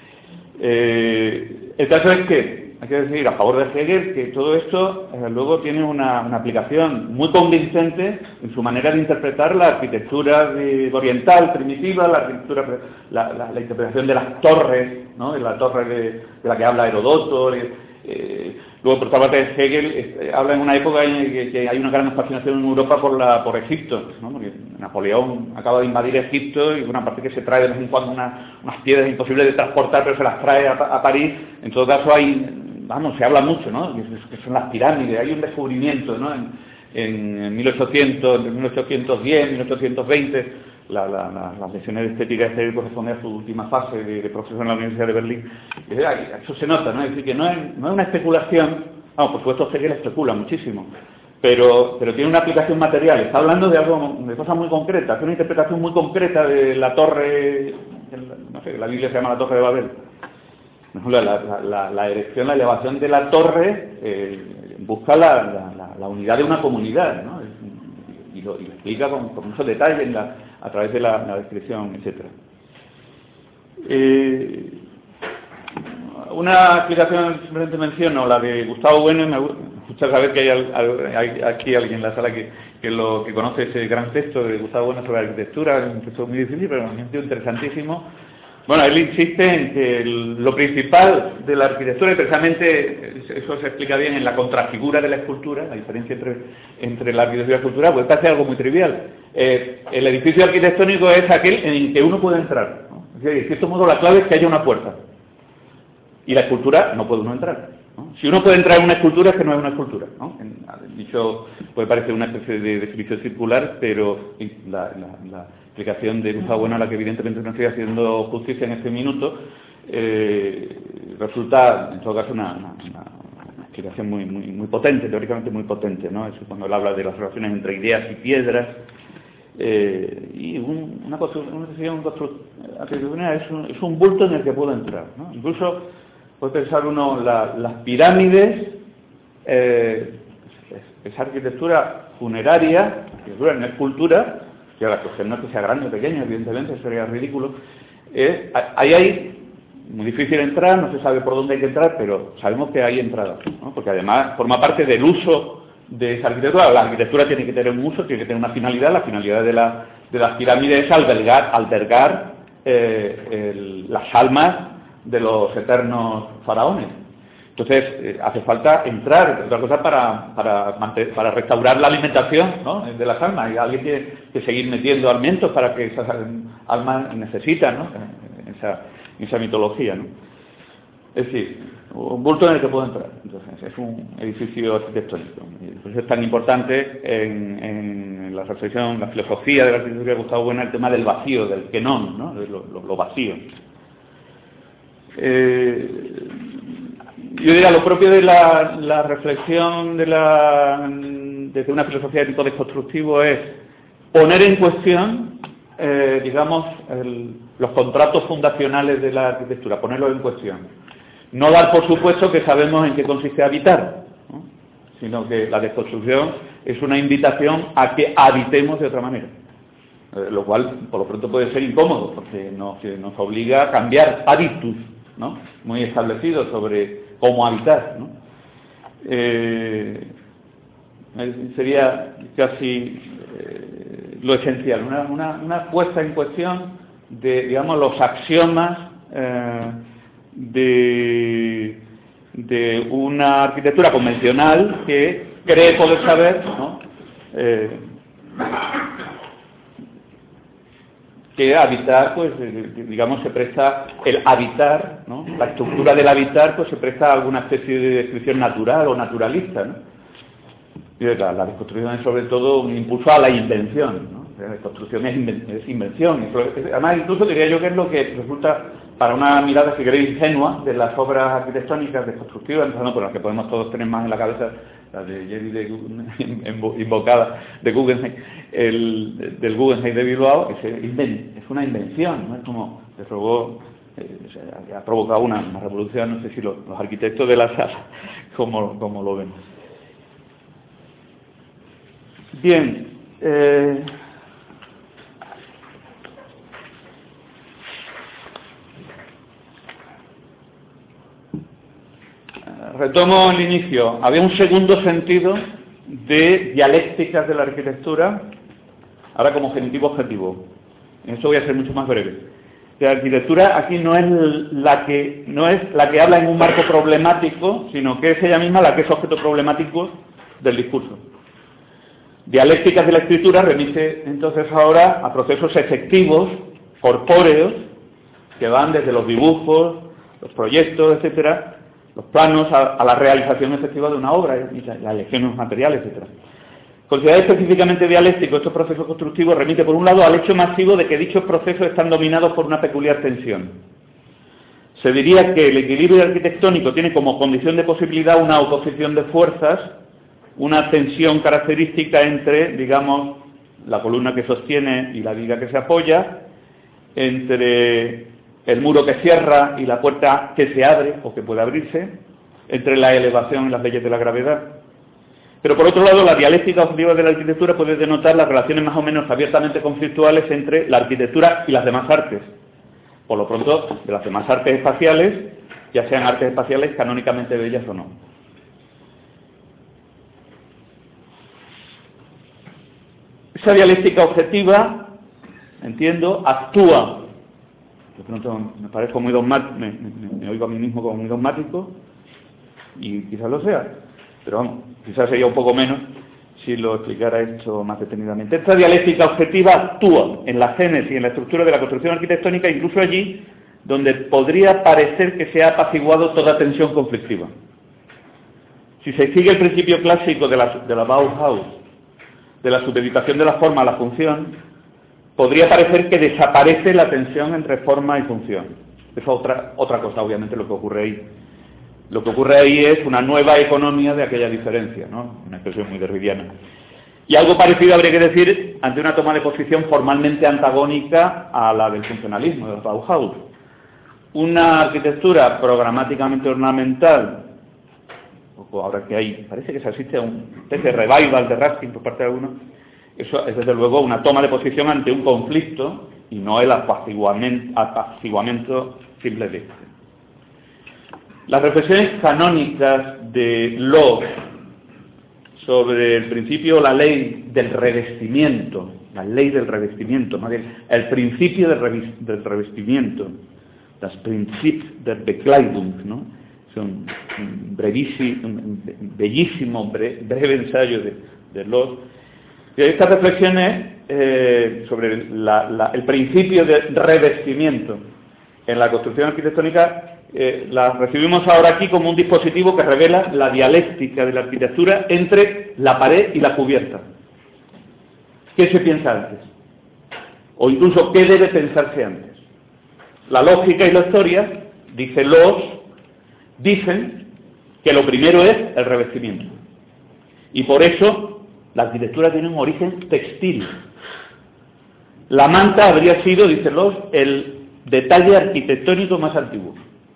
Eh, el caso es que hay que decir a favor de Hegel que todo esto eh, luego tiene una, una aplicación muy convincente en su manera de interpretar la arquitectura de, oriental primitiva, la arquitectura, la, la, la interpretación de las torres, ¿no?, de la torre de, de la que habla Herodoto. Eh, eh, luego, por otra parte, Hegel eh, habla en una época en que, que hay una gran fascinación en Europa por la por Egipto, ¿no?, porque Napoleón acaba de invadir Egipto y una parte que se trae de vez en cuando una, unas piedras imposibles de transportar, pero se las trae a, a París. En todo caso, hay, vamos, se habla mucho, ¿no?, que son las pirámides. Hay un descubrimiento, ¿no?, en, en mil ochocientos, en mil ochocientos diez, mil ochocientos veinte, la, la, la, las lecciones de estética de Hegel corresponden a su última fase de, de profesor en la Universidad de Berlín. Y eso se nota, ¿no? Es decir, que no es, no es una especulación. Vamos, por supuesto, Hegel especula muchísimo, pero, pero tiene una aplicación material. Está hablando de algo, de cosas muy concretas, de una interpretación muy concreta de la torre, no sé, la Biblia se llama la Torre de Babel. La, la, la, la erección, la elevación de la torre eh, busca la, la, la unidad de una comunidad, ¿no? Y lo, y lo explica con, con muchos detalles en la, a través de la, la descripción, etcétera. Eh, una explicación simplemente menciono, la de Gustavo Bueno. Me gusta saber que hay, al, hay aquí alguien en la sala que, que, lo, que conoce ese gran texto de Gustavo Bueno sobre arquitectura. Es un texto muy difícil, pero un texto interesantísimo. Bueno, él insiste en que el, lo principal de la arquitectura, y precisamente eso se explica bien en la contrafigura de la escultura, la diferencia entre, entre la arquitectura y la escultura, pues parece algo muy trivial. Eh, el edificio arquitectónico es aquel en el que uno puede entrar, ¿no? Es decir, de cierto modo la clave es que haya una puerta. Y la escultura no puede uno entrar, ¿no? Si uno puede entrar en una escultura, es que no es una escultura, ¿no? En, dicho, puede parecer una especie de definición circular, pero la, la, la explicación de Gustavo Bueno, a la que evidentemente no estoy haciendo justicia en este minuto, eh, resulta, en todo caso, una, una, una explicación muy, muy, muy potente, teóricamente muy potente, ¿no? Eso cuando él habla de las relaciones entre ideas y piedras. Eh, y un, una construcción, una es un, es un bulto en el que puedo entrar, ¿no? Incluso puede pensar uno la, las pirámides, eh, es, es arquitectura funeraria, arquitectura no es cultura, que la cuestión no es que sea grande o pequeño, evidentemente sería ridículo. Eh, ahí hay muy difícil entrar, no se sabe por dónde hay que entrar, pero sabemos que hay entradas, ¿no? Porque además forma parte del uso de esa arquitectura. La arquitectura tiene que tener un uso, tiene que tener una finalidad. La finalidad de, la, de las pirámides es albergar, albergar eh, el, las almas de los eternos faraones. Entonces, eh, hace falta entrar, otra cosa, para, para, para restaurar la alimentación, ¿no?, de las almas. Y alguien tiene que seguir metiendo alimentos para que esas almas necesitan, ¿no?, esa, esa mitología, ¿no? Es decir, un bulto en el que puedo entrar. Entonces, es un edificio arquitectónico. Por eso es tan importante en, en la reflexión, la filosofía de la arquitectura de Gustavo Bueno, el tema del vacío, del quenón, ¿no?, de lo, lo, lo vacío. Eh, yo diría, lo propio de la, la reflexión de la, desde una filosofía de tipo desconstructivo es poner en cuestión, eh, digamos, el, los contratos fundacionales de la arquitectura, ponerlos en cuestión. No dar por supuesto que sabemos en qué consiste habitar, ¿no? Sino que la desconstrucción es una invitación a que habitemos de otra manera. Eh, lo cual, por lo pronto, puede ser incómodo, porque nos, nos obliga a cambiar hábitos, ¿no?, muy establecidos sobre cómo habitar, ¿no? Eh, sería casi eh, lo esencial, una, una, una puesta en cuestión de, digamos, los axiomas eh, de, de una arquitectura convencional que cree poder saber, ¿no?, eh, que habitar, pues, digamos, se presta, el habitar, ¿no?, la estructura del habitar, pues se presta a alguna especie de descripción natural o naturalista, ¿no? Y la, la desconstrucción es sobre todo un impulso a la invención, ¿no? La desconstrucción es, inven es invención. Además, incluso diría yo que es lo que resulta, para una mirada, si queréis, ingenua de las obras arquitectónicas desconstructivas, empezando por las que podemos todos tener más en la cabeza, la de Jerry de invocada de Guggenheim, el, del Guggenheim de Bilbao, es, es una invención, ¿no? Es como, desde luego, eh, ha provocado una, una revolución, no sé si los, los arquitectos de la sala, como, como lo ven. Bien, eh, retomo el inicio. Había un segundo sentido de dialécticas de la arquitectura, ahora como genitivo objetivo. En eso voy a ser mucho más breve. La arquitectura aquí no es la que no es la que habla en un marco problemático, sino que es ella misma la que es objeto problemático del discurso. Dialécticas de la escritura remite entonces ahora a procesos efectivos, corpóreos, que van desde los dibujos, los proyectos, etcétera, los planos, a, a la realización efectiva de una obra, y la, la elección de los materiales, etcétera. Considerar específicamente dialéctico estos procesos constructivos remite, por un lado, al hecho masivo de que dichos procesos están dominados por una peculiar tensión. Se diría que el equilibrio arquitectónico tiene como condición de posibilidad una oposición de fuerzas, una tensión característica entre, digamos, la columna que sostiene y la viga que se apoya, entre el muro que cierra y la puerta que se abre o que puede abrirse, entre la elevación y las leyes de la gravedad. Pero por otro lado, la dialéctica objetiva de la arquitectura puede denotar las relaciones más o menos abiertamente conflictuales entre la arquitectura y las demás artes. Por lo pronto, de las demás artes espaciales, ya sean artes espaciales canónicamente bellas o no. Esa dialéctica objetiva, entiendo, actúa. De pronto me parezco muy dogmático, me, me, me oigo a mí mismo como muy dogmático, y quizás lo sea, pero vamos, quizás sería un poco menos si lo explicara esto más detenidamente. Esta dialéctica objetiva actúa en la génesis y en la estructura de la construcción arquitectónica, incluso allí donde podría parecer que se ha apaciguado toda tensión conflictiva. Si se sigue el principio clásico de la, de la Bauhaus, de la supeditación de la forma a la función, podría parecer que desaparece la tensión entre forma y función. Eso es otra, otra cosa, obviamente, lo que ocurre ahí. Lo que ocurre ahí es una nueva economía de aquella diferencia, ¿no? Una expresión muy derridiana. Y algo parecido habría que decir ante una toma de posición formalmente antagónica a la del funcionalismo, del Bauhaus. Una arquitectura programáticamente ornamental, ahora que hay, parece que se asiste a una especie de revival de Ruskin por parte de algunos, eso es desde luego una toma de posición ante un conflicto y no el apaciguamiento, apaciguamiento simple de este. Las reflexiones canónicas de Locke sobre el principio o la ley del revestimiento, la ley del revestimiento, más bien el principio del revestimiento, das Prinzip der Bekleidung, ¿no? Es un, un, brevísimo, un bellísimo, bre, breve ensayo de, de Locke. Y estas reflexiones eh, sobre la, la, el principio de revestimiento en la construcción arquitectónica eh, las recibimos ahora aquí como un dispositivo que revela la dialéctica de la arquitectura entre la pared y la cubierta. ¿Qué se piensa antes? O incluso, ¿qué debe pensarse antes? La lógica y la historia dice los, dicen que lo primero es el revestimiento. Y por eso la arquitectura tiene un origen textil. La manta habría sido, dicen los, el detalle arquitectónico más antiguo.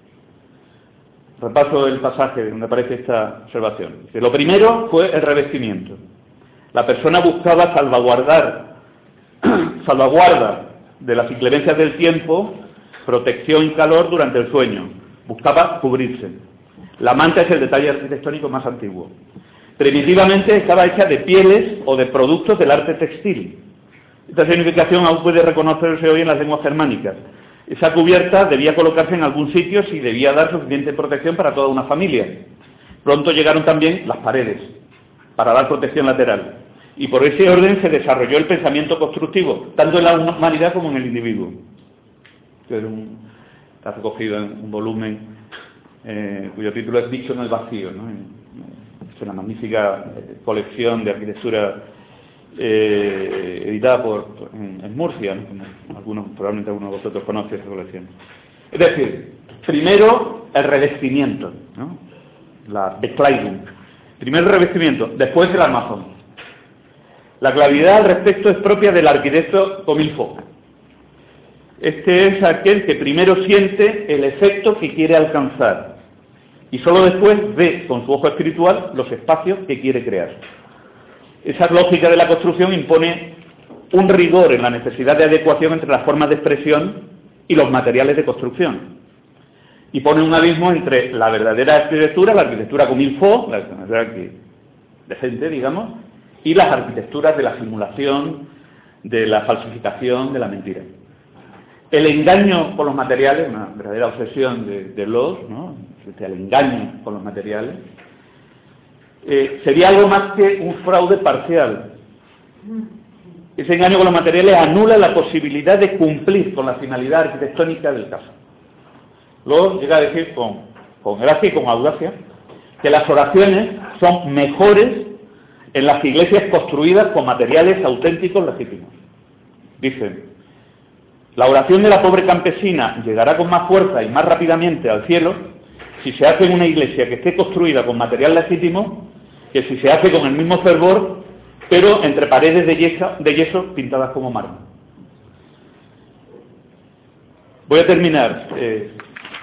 Repaso el pasaje donde aparece esta observación. Dice, lo primero fue el revestimiento. La persona buscaba salvaguardar, salvaguarda de las inclemencias del tiempo, protección y calor durante el sueño. Buscaba cubrirse. La manta es el detalle arquitectónico más antiguo. Primitivamente estaba hecha de pieles o de productos del arte textil. Esta significación aún puede reconocerse hoy en las lenguas germánicas. Esa cubierta debía colocarse en algún sitio si debía dar suficiente protección para toda una familia. Pronto llegaron también las paredes, para dar protección lateral. Y por ese orden se desarrolló el pensamiento constructivo, tanto en la humanidad como en el individuo. Esto un, está recogido en un volumen eh, cuyo título es Dicho en el vacío, ¿no? Es una magnífica colección de arquitectura eh, editada por, por, en, en Murcia, ¿no? Como algunos, probablemente algunos de vosotros conocen esa colección. Es decir, primero el revestimiento, ¿no? La Bekleidung. Primero el revestimiento, después el armazón. La claridad al respecto es propia del arquitecto Comilfo. Este es aquel que primero siente el efecto que quiere alcanzar y solo después ve con su ojo espiritual los espacios que quiere crear. Esa lógica de la construcción impone un rigor en la necesidad de adecuación entre las formas de expresión y los materiales de construcción. Y pone un abismo entre la verdadera arquitectura, la arquitectura Comilfo, la arquitectura decente, digamos, y las arquitecturas de la simulación, de la falsificación, de la mentira. El engaño con los materiales, una verdadera obsesión de, de los, ¿no? El engaño con los materiales, eh, sería algo más que un fraude parcial. Ese engaño con los materiales anula la posibilidad de cumplir con la finalidad arquitectónica del caso. Luego llega a decir con, con gracia y con audacia que las oraciones son mejores en las iglesias construidas con materiales auténticos legítimos. Dicen, la oración de la pobre campesina llegará con más fuerza y más rápidamente al cielo si se hace en una iglesia que esté construida con material legítimo que si se hace con el mismo fervor, pero entre paredes de yeso, de yeso pintadas como mármol. Voy a terminar. Eh,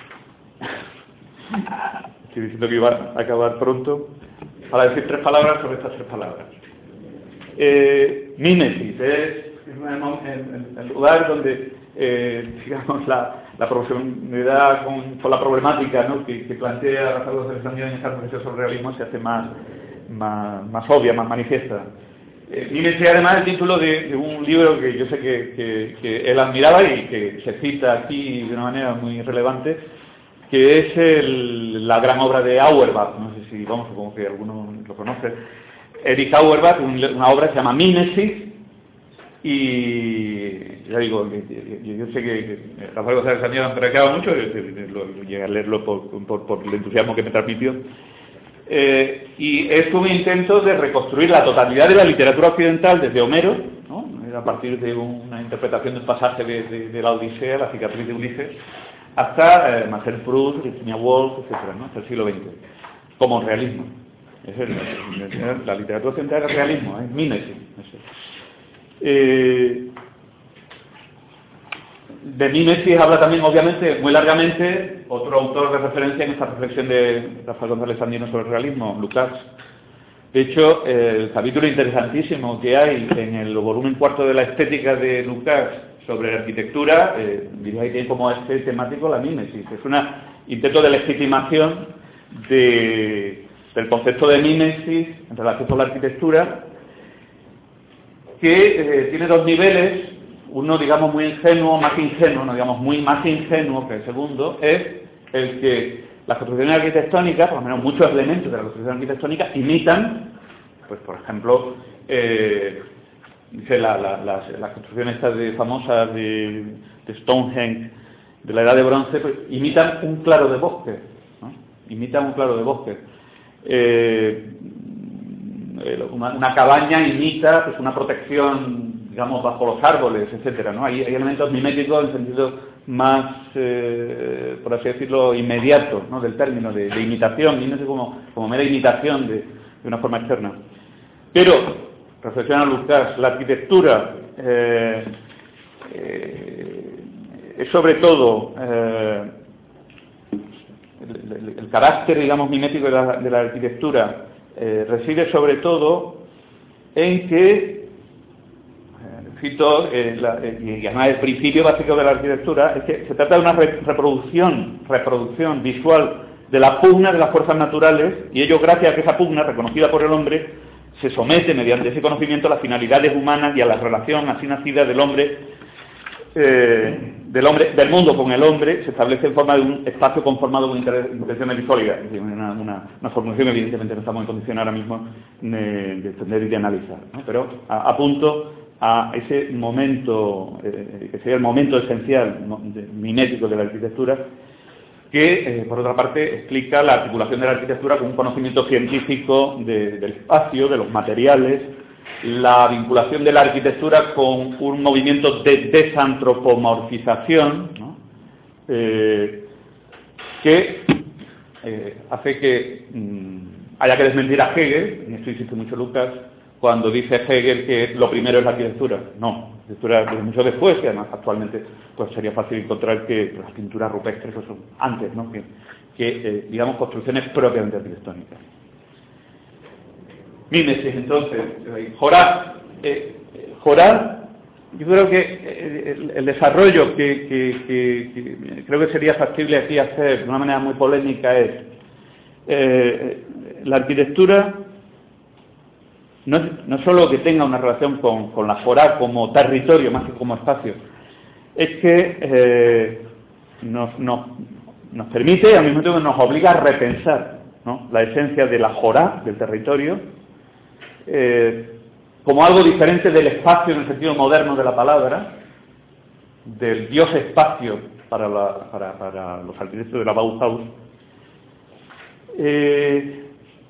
estoy diciendo que iba a acabar pronto para decir tres palabras sobre estas tres palabras. Eh, mímesis es el lugar donde eh, digamos la, la profundidad con, con la problemática, ¿no? que, que plantea Rafael González Sandión en esta reflexión sobre el realismo se hace más, más, más obvia, más manifiesta. Eh, mímesis además el título de, de un libro que yo sé que, que, que él admiraba y que se cita aquí de una manera muy relevante, que es el, la gran obra de Auerbach, no sé si, vamos, como que alguno lo conoce, Erich Auerbach, un, una obra que se llama Mímesis, y ya digo, yo, yo sé que Rafael González Sandión me apreciaba mucho, yo, yo, yo llegué a leerlo por, por, por el entusiasmo que me transmitió, eh, y es un intento de reconstruir la totalidad de la literatura occidental desde Homero, ¿no? A partir de una interpretación del pasaje de, de, de la Odisea, la cicatriz de Ulises, hasta eh, Marcel Proust, Virginia Woolf, etcétera, ¿no? Hasta el siglo veinte, como realismo. Es el, el, la literatura occidental es realismo, es mímesis. Eh, de mímesis habla también, obviamente, muy largamente, otro autor de referencia en esta reflexión de Rafael González Sandión sobre el realismo, Lukács. De hecho, el capítulo interesantísimo que hay en el volumen cuarto de la estética de Lukács sobre la arquitectura, eh, diría que tiene como este temático la mímesis. Es un intento de legitimación de, del concepto de mímesis en relación con la arquitectura, que eh, tiene dos niveles, uno digamos muy ingenuo, más ingenuo, no digamos muy más ingenuo que el segundo, es el que las construcciones arquitectónicas, por lo menos muchos elementos de la construcción arquitectónica, imitan, pues por ejemplo, eh, dice la, la, las, las construcciones estas de, famosas de, de Stonehenge de la Edad de Bronce, pues imitan un claro de bosque, ¿no? Imitan un claro de bosque. Eh, Una, una cabaña imita pues, una protección, digamos, bajo los árboles, etcétera, ¿no? Hay, hay elementos miméticos en sentido más eh, por así decirlo, inmediato, ¿no?, del término de, de imitación, y no sé como, como mera imitación de, de una forma externa. Pero, reflexiona Lucas, la arquitectura eh, eh, es sobre todo eh, el, el, el carácter, digamos, mimético de la, de la arquitectura eh, reside sobre todo en que cito, eh, la, eh, y además el principio básico de la arquitectura es que se trata de una re reproducción, reproducción visual de la pugna de las fuerzas naturales, y ello gracias a que esa pugna, reconocida por el hombre, se somete mediante ese conocimiento a las finalidades humanas y a la relación así nacida del hombre, eh, del hombre, del mundo con el hombre, se establece en forma de un espacio conformado con intenciones sólidas. Es decir, una, una, una formulación evidentemente no estamos en condición ahora mismo de, de entender y de analizar, ¿no? Pero a, a punto a ese momento, eh, que sería el momento esencial, ¿no?, de, mimético de la arquitectura, que, eh, por otra parte, explica la articulación de la arquitectura con un conocimiento científico de, del espacio, de los materiales, la vinculación de la arquitectura con un movimiento de desantropomorfización, ¿no?, eh, que eh, hace que mmm, haya que desmentir a Hegel, en esto insiste mucho Lucas, cuando dice Hegel que lo primero es la arquitectura. No, la arquitectura es mucho después, y además actualmente pues sería fácil encontrar que las pinturas rupestres pues, son antes, ¿no?, que, que eh, digamos, construcciones propiamente arquitectónicas. Mímesis, entonces, Jorá, eh, Jorá, yo creo que eh, el, el desarrollo que, que, que, que creo que sería factible aquí hacer de una manera muy polémica es eh, la arquitectura. No, no solo que tenga una relación con, con la Jorá como territorio más que como espacio, es que eh, nos, nos, nos permite y al mismo tiempo nos obliga a repensar, ¿no?, la esencia de la Jorá, del territorio, eh, como algo diferente del espacio en el sentido moderno de la palabra, del dios espacio para, la, para, para los arquitectos de la Bauhaus. Eh,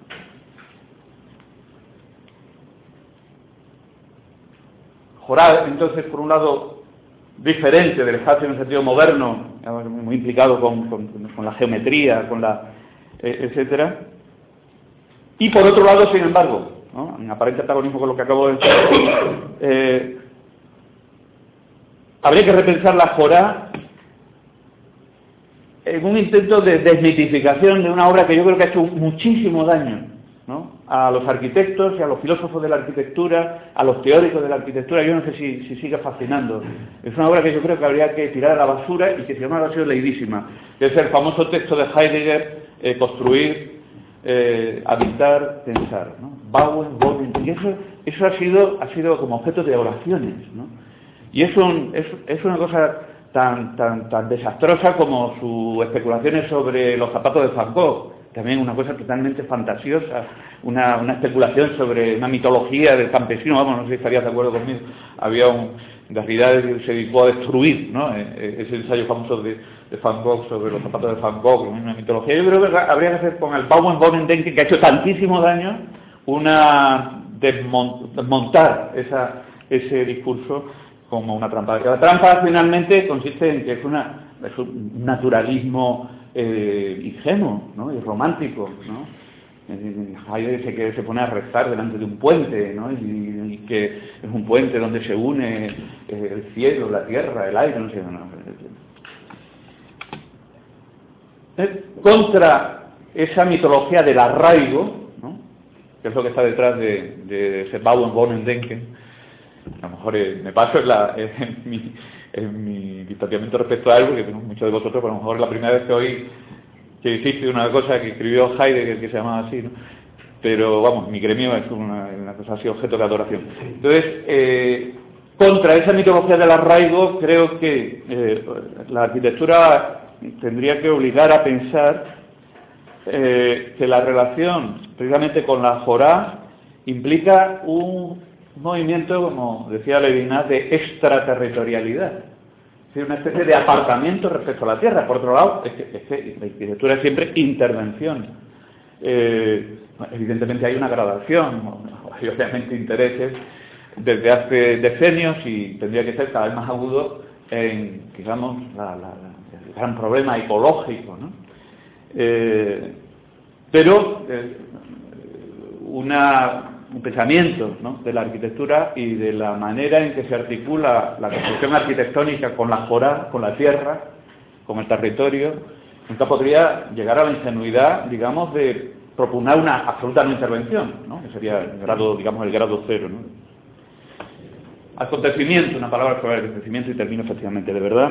Jorá, entonces, por un lado, diferente del espacio en el sentido moderno, muy implicado con, con, con la geometría, con la eh, etcétera, y por otro lado, sin embargo, ¿no?, en aparente antagonismo con lo que acabo de decir, eh, habría que repensar la Jorá en un intento de desmitificación de una obra que yo creo que ha hecho muchísimo daño, ¿no?, a los arquitectos y a los filósofos de la arquitectura, a los teóricos de la arquitectura. Yo no sé si, si sigue fascinando. Es una obra que yo creo que habría que tirar a la basura y que si no ha sido leidísima, que es el famoso texto de Heidegger, eh, construir, eh, habitar, pensar, ¿no? Bauen, Wohnen. Y eso, eso ha sido ha sido como objeto de oraciones, ¿no? Y es, un, es, es una cosa tan, tan, tan desastrosa como sus especulaciones sobre los zapatos de Van Gogh. También una cosa totalmente fantasiosa, una, una especulación sobre una mitología del campesino. Vamos, no sé si estarías de acuerdo conmigo. Había un Derrida que se dedicó a destruir, ¿no?, ese ensayo famoso de, de Van Gogh sobre los zapatos de Van Gogh, una mitología. Yo creo que habría que hacer con el Bauen, Wohnen, Denken, que ha hecho tantísimo daño, una desmont, desmontar esa, ese discurso como una trampa. La trampa finalmente consiste en que es, una, es un naturalismo Eh, ingenuo, ¿no?, y romántico, ¿no? Heidegger se, que se pone a rezar delante de un puente, ¿no?, y, y que es un puente donde se une eh, el cielo, la tierra, el aire, no sé, no, no. Contra esa mitología del arraigo, ¿no?, que es lo que está detrás de, de ese Bauen, Wohnen, Denken. A lo mejor eh, me paso en, la, en mi en mi distanciamiento respecto a algo, que tengo muchos de vosotros, pero a lo mejor es la primera vez que oí que existe una cosa que escribió Heidegger que se llamaba así, ¿no? Pero vamos, mi gremio es una, una cosa así, objeto de adoración. Entonces, eh, contra esa mitología del arraigo, creo que eh, la arquitectura tendría que obligar a pensar eh, que la relación precisamente con la Jorá implica un movimiento, como decía Levinas, de extraterritorialidad, es decir, una especie de apartamiento respecto a la tierra. Por otro lado, es que, es que la arquitectura es siempre intervención. Eh, evidentemente hay una gradación, hay obviamente intereses desde hace decenios, y tendría que ser cada vez más agudo en, digamos, la, la, el gran problema ecológico, ¿no? Eh, pero eh, una, un pensamiento, ¿no?, de la arquitectura y de la manera en que se articula la construcción arquitectónica con la foral, con la tierra, con el territorio, nunca podría llegar a la ingenuidad, digamos, de proponer una absoluta no intervención, ¿no?, que sería el grado, digamos, el grado cero, ¿no? Acontecimiento, una palabra sobre el acontecimiento y termino efectivamente, de verdad.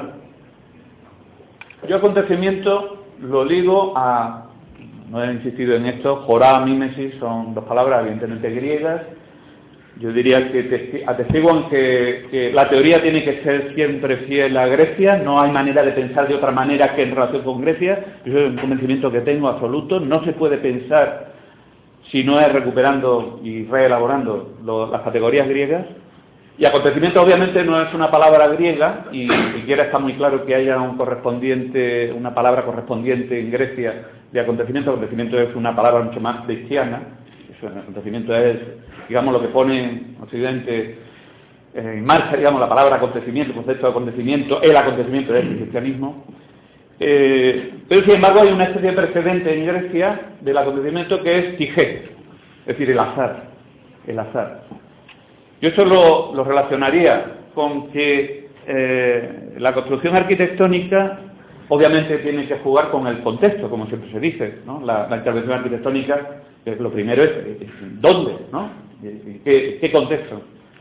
Yo acontecimiento lo ligo a, no he insistido en esto, jorá, mímesis, son dos palabras evidentemente griegas. Yo diría que atestiguan que, que la teoría tiene que ser siempre fiel a Grecia, no hay manera de pensar de otra manera que en relación con Grecia. Yo es un convencimiento que tengo absoluto, no se puede pensar si no es recuperando y reelaborando lo, las categorías griegas. Y acontecimiento obviamente no es una palabra griega, y ni siquiera está muy claro que haya un correspondiente, una palabra correspondiente en Grecia de acontecimiento. Acontecimiento es una palabra mucho más cristiana. Eso, el acontecimiento es, digamos, lo que pone en Occidente eh, en marcha, digamos, la palabra acontecimiento, el concepto de acontecimiento, el acontecimiento es el cristianismo. Eh, pero sin embargo hay una especie de precedente en Grecia del acontecimiento que es tijé, es decir, el azar, el azar. Yo esto lo, lo relacionaría con que eh, la construcción arquitectónica obviamente tiene que jugar con el contexto, como siempre se dice, ¿no? La, la intervención arquitectónica, eh, lo primero es, es ¿dónde? ¿No? ¿Qué, qué contexto?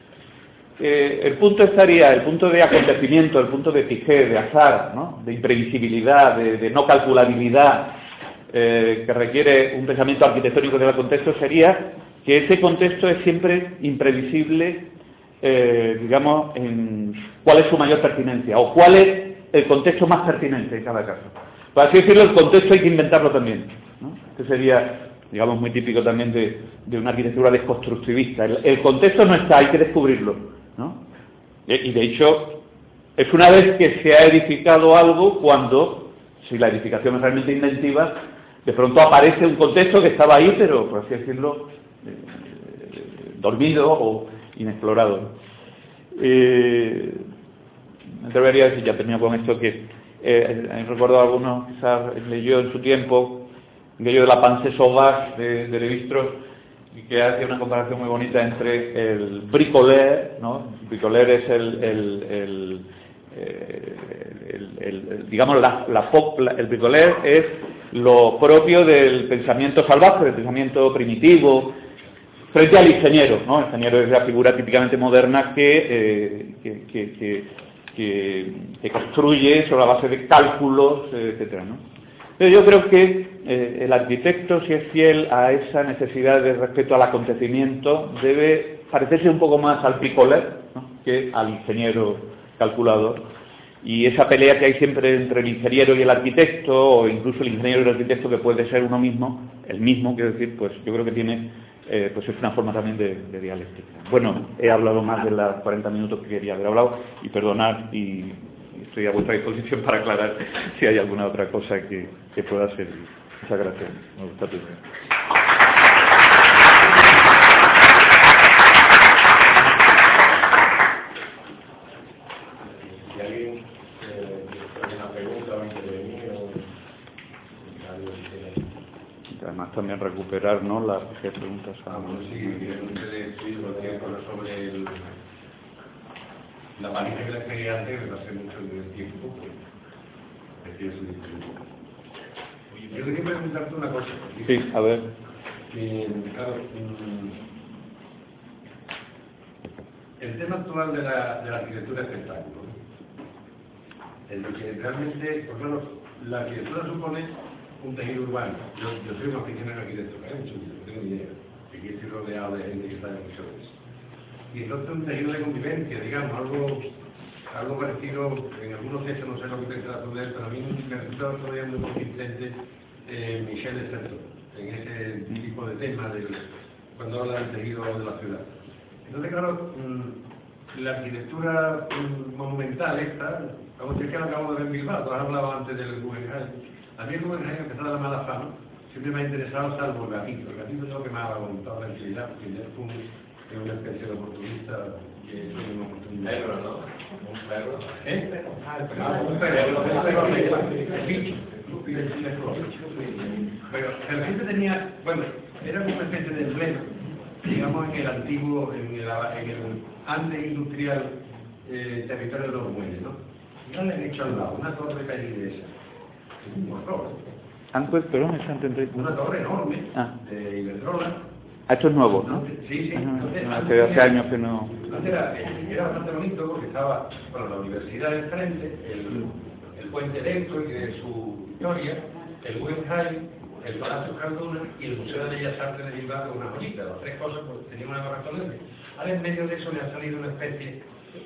Eh, el punto estaría, el punto de acontecimiento, el punto de tijé, de azar, ¿no?, de imprevisibilidad, de, de no calculabilidad, eh, que requiere un pensamiento arquitectónico del contexto, sería que ese contexto es siempre imprevisible, eh, digamos, en cuál es su mayor pertinencia, o cuál es el contexto más pertinente en cada caso. Para así decirlo, el contexto hay que inventarlo también, ¿no? Este sería, digamos, muy típico también de, de una arquitectura desconstructivista. El, el contexto no está, hay que descubrirlo, ¿no? Y de hecho, es una vez que se ha edificado algo cuando, si la edificación es realmente inventiva, de pronto aparece un contexto que estaba ahí, pero, por así decirlo, eh, dormido o inexplorado. Eh, me atrevería a decir, ya termino con esto, que eh, recuerdo a algunos, quizás leyó en su tiempo, aquello de la pensée sauvage de, de Lévi-Strauss, y que hace una comparación muy bonita entre el bricoleur, ¿no? El bricoleur es el, el, el, el, el, el digamos, la, la, la, el bricoleur es lo propio del pensamiento salvaje, del pensamiento primitivo, frente al ingeniero, ¿no? El ingeniero es la figura típicamente moderna que, eh, que, que, que, que, que construye sobre la base de cálculos, etcétera, ¿no? Pero yo creo que eh, el arquitecto, si es fiel a esa necesidad de respeto al acontecimiento, debe parecerse un poco más al picoleur, ¿no?, que al ingeniero calculador. Y esa pelea que hay siempre entre el ingeniero y el arquitecto, o incluso el ingeniero y el arquitecto, que puede ser uno mismo, el mismo, quiero decir, pues yo creo que tiene, eh, pues es una forma también de, de dialéctica. Bueno, he hablado más de los cuarenta minutos que quería haber hablado, y perdonad, y estoy a vuestra disposición para aclarar si hay alguna otra cosa que, que pueda servir. Muchas gracias. Me gusta tu idea. Si alguien eh, tiene una pregunta o intervenir o algo que además también recuperar, ¿no?, las preguntas. Ah, bueno, sí, quieren ustedes decir cualquier cosa sobre el, la página que les quería hacer, desde hace mucho tiempo, pues decía su discurso. Yo quería preguntarte una cosa. Sí, a ver. Que, claro, el tema actual de la, de la arquitectura espectáculo, ¿no? El de que realmente, pues claro, la arquitectura supone un tejido urbano. Yo, yo soy un aficionado de arquitectura, ¿eh? Mucho, no tengo ni idea. Aquí estoy rodeado de gente que está en misiones. Y entonces un tejido de convivencia, digamos, algo, algo parecido, en algunos hechos, no sé lo que pensarás sobre él, pero a mí me resulta todavía muy consistente eh, Michel de Certeau, en ese tipo de tema del, cuando habla del tejido de la ciudad. Entonces, claro, mmm, la arquitectura mmm, monumental esta, como si es que la acabo de ver en Bilbao, tú has hablado antes del Guggenheim. A mí el Guggenheim, a pesar de la mala fama, siempre me ha interesado, salvo el gatito. El gatito es lo que me ha aguantado la tranquilidad, porque ya fue un, es una especie de oportunista que es una oportunidad. Perro, ¿no? Un perro. ¿Eh? Ah, el perro. Un perro, un perro, el bicho. Pero el bicho tenía, bueno, era una especie de emblema, digamos, en el antiguo, en el, en el antes industrial eh, territorio de los muelles, ¿no? Y ahora le han hecho al lado una torre callidesa, un horror. Antes, perdón, es antes. Una torre enorme Ah. de Iberdrola. Ah, esto es nuevo, ¿no? Sí, sí. Ah, Entonces, no, antes hace hace tenía- años que no. antes era, era bastante bonito porque estaba, bueno, la universidad del frente, el, el puente eléctrico y de su historia, el Guggenheim, el Palacio Cardona y el Museo de Bellas Artes de Bilbao, una joyita. Las tres cosas pues, tenían una correspondencia. Ahora en medio de eso le ha salido una especie,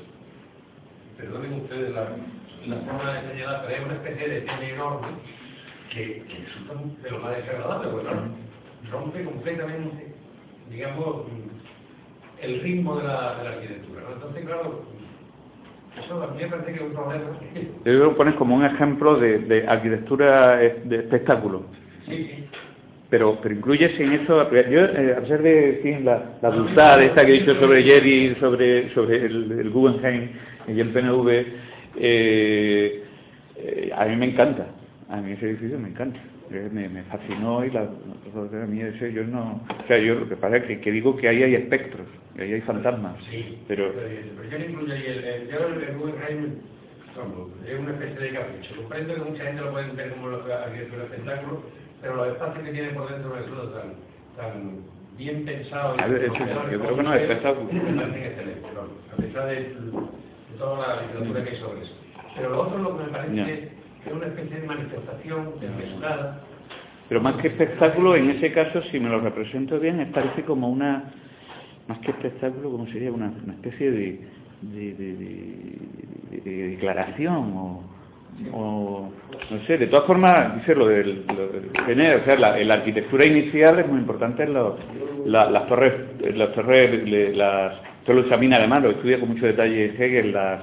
perdonen ustedes la, la forma de señalar, pero es una especie de tiene enorme que, que resulta de lo más desagradable, porque claro, rompe completamente, digamos, el ritmo de la, de la arquitectura, ¿no? Entonces, claro, eso a mí me parece que es un problema. Yo creo que lo pones como un ejemplo de, de arquitectura de espectáculo. Sí, sí. Pero, pero incluyes en eso, yo, eh, a pesar de sí, la, la dulzada esta que he dicho sobre Jerry, sobre, sobre el, el Guggenheim y el P N V, eh, eh, a mí me encanta, a mí ese edificio me encanta. Me, me fascinó y la, a mí ese yo no, o sea, yo lo que pasa es que, que digo que ahí hay espectros, que ahí hay fantasmas, sí, pero, pero yo no incluyo ahí el, el, yo el, el Guggenheim, vamos, es una especie de capricho. Comprendo que mucha gente lo puede ver como la arquitectura de espectáculo, pero los espacios que tiene por dentro resultan tan, tan bien pensados. A ver, eso, yo creo que no es espectáculo. Me parecen excelentes, ¿no? A pesar de, de toda la literatura que hay sobre eso. Pero lo otro lo que me parece No. es es una especie de manifestación desmesurada. pero más que espectáculo, en ese caso, si me lo represento bien, es parece como una, más que espectáculo, ¿cómo sería? Una, una especie de, de, de, de, de declaración o, o, no sé, de todas formas, dice lo del, lo del tener, o sea, la, la arquitectura inicial es muy importante en los, la, las torres, las torres, le, las, esto lo examina además, lo estudia con mucho detalle Hegel, las,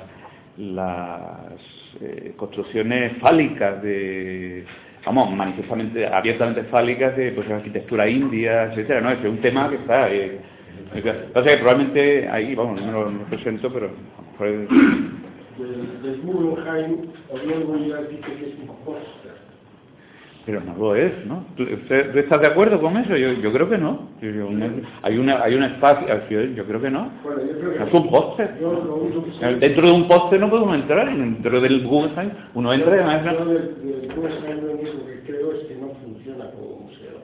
las eh, construcciones fálicas de, vamos, manifiestamente, abiertamente fálicas de pues, arquitectura india, etcétera, ¿no? Es un tema que está, eh, pasa que probablemente ahí, vamos, no me lo, no lo presento, pero a lo mejor es, del, del Guggenheim, Oriol Bohigas dice que es un póster. pero no lo es, ¿no? ¿Tú, usted, ¿tú estás de acuerdo con eso? Yo, yo creo que no. Yo, yo, una, hay una hay un espacio, yo creo que no. Bueno, yo creo que No es un póster. Yo lo único que sé- Dentro de un póster no podemos entrar, dentro del Guggenheim uno entra y además... Yo del, del Guggenheim lo único que creo es que no funciona como museo.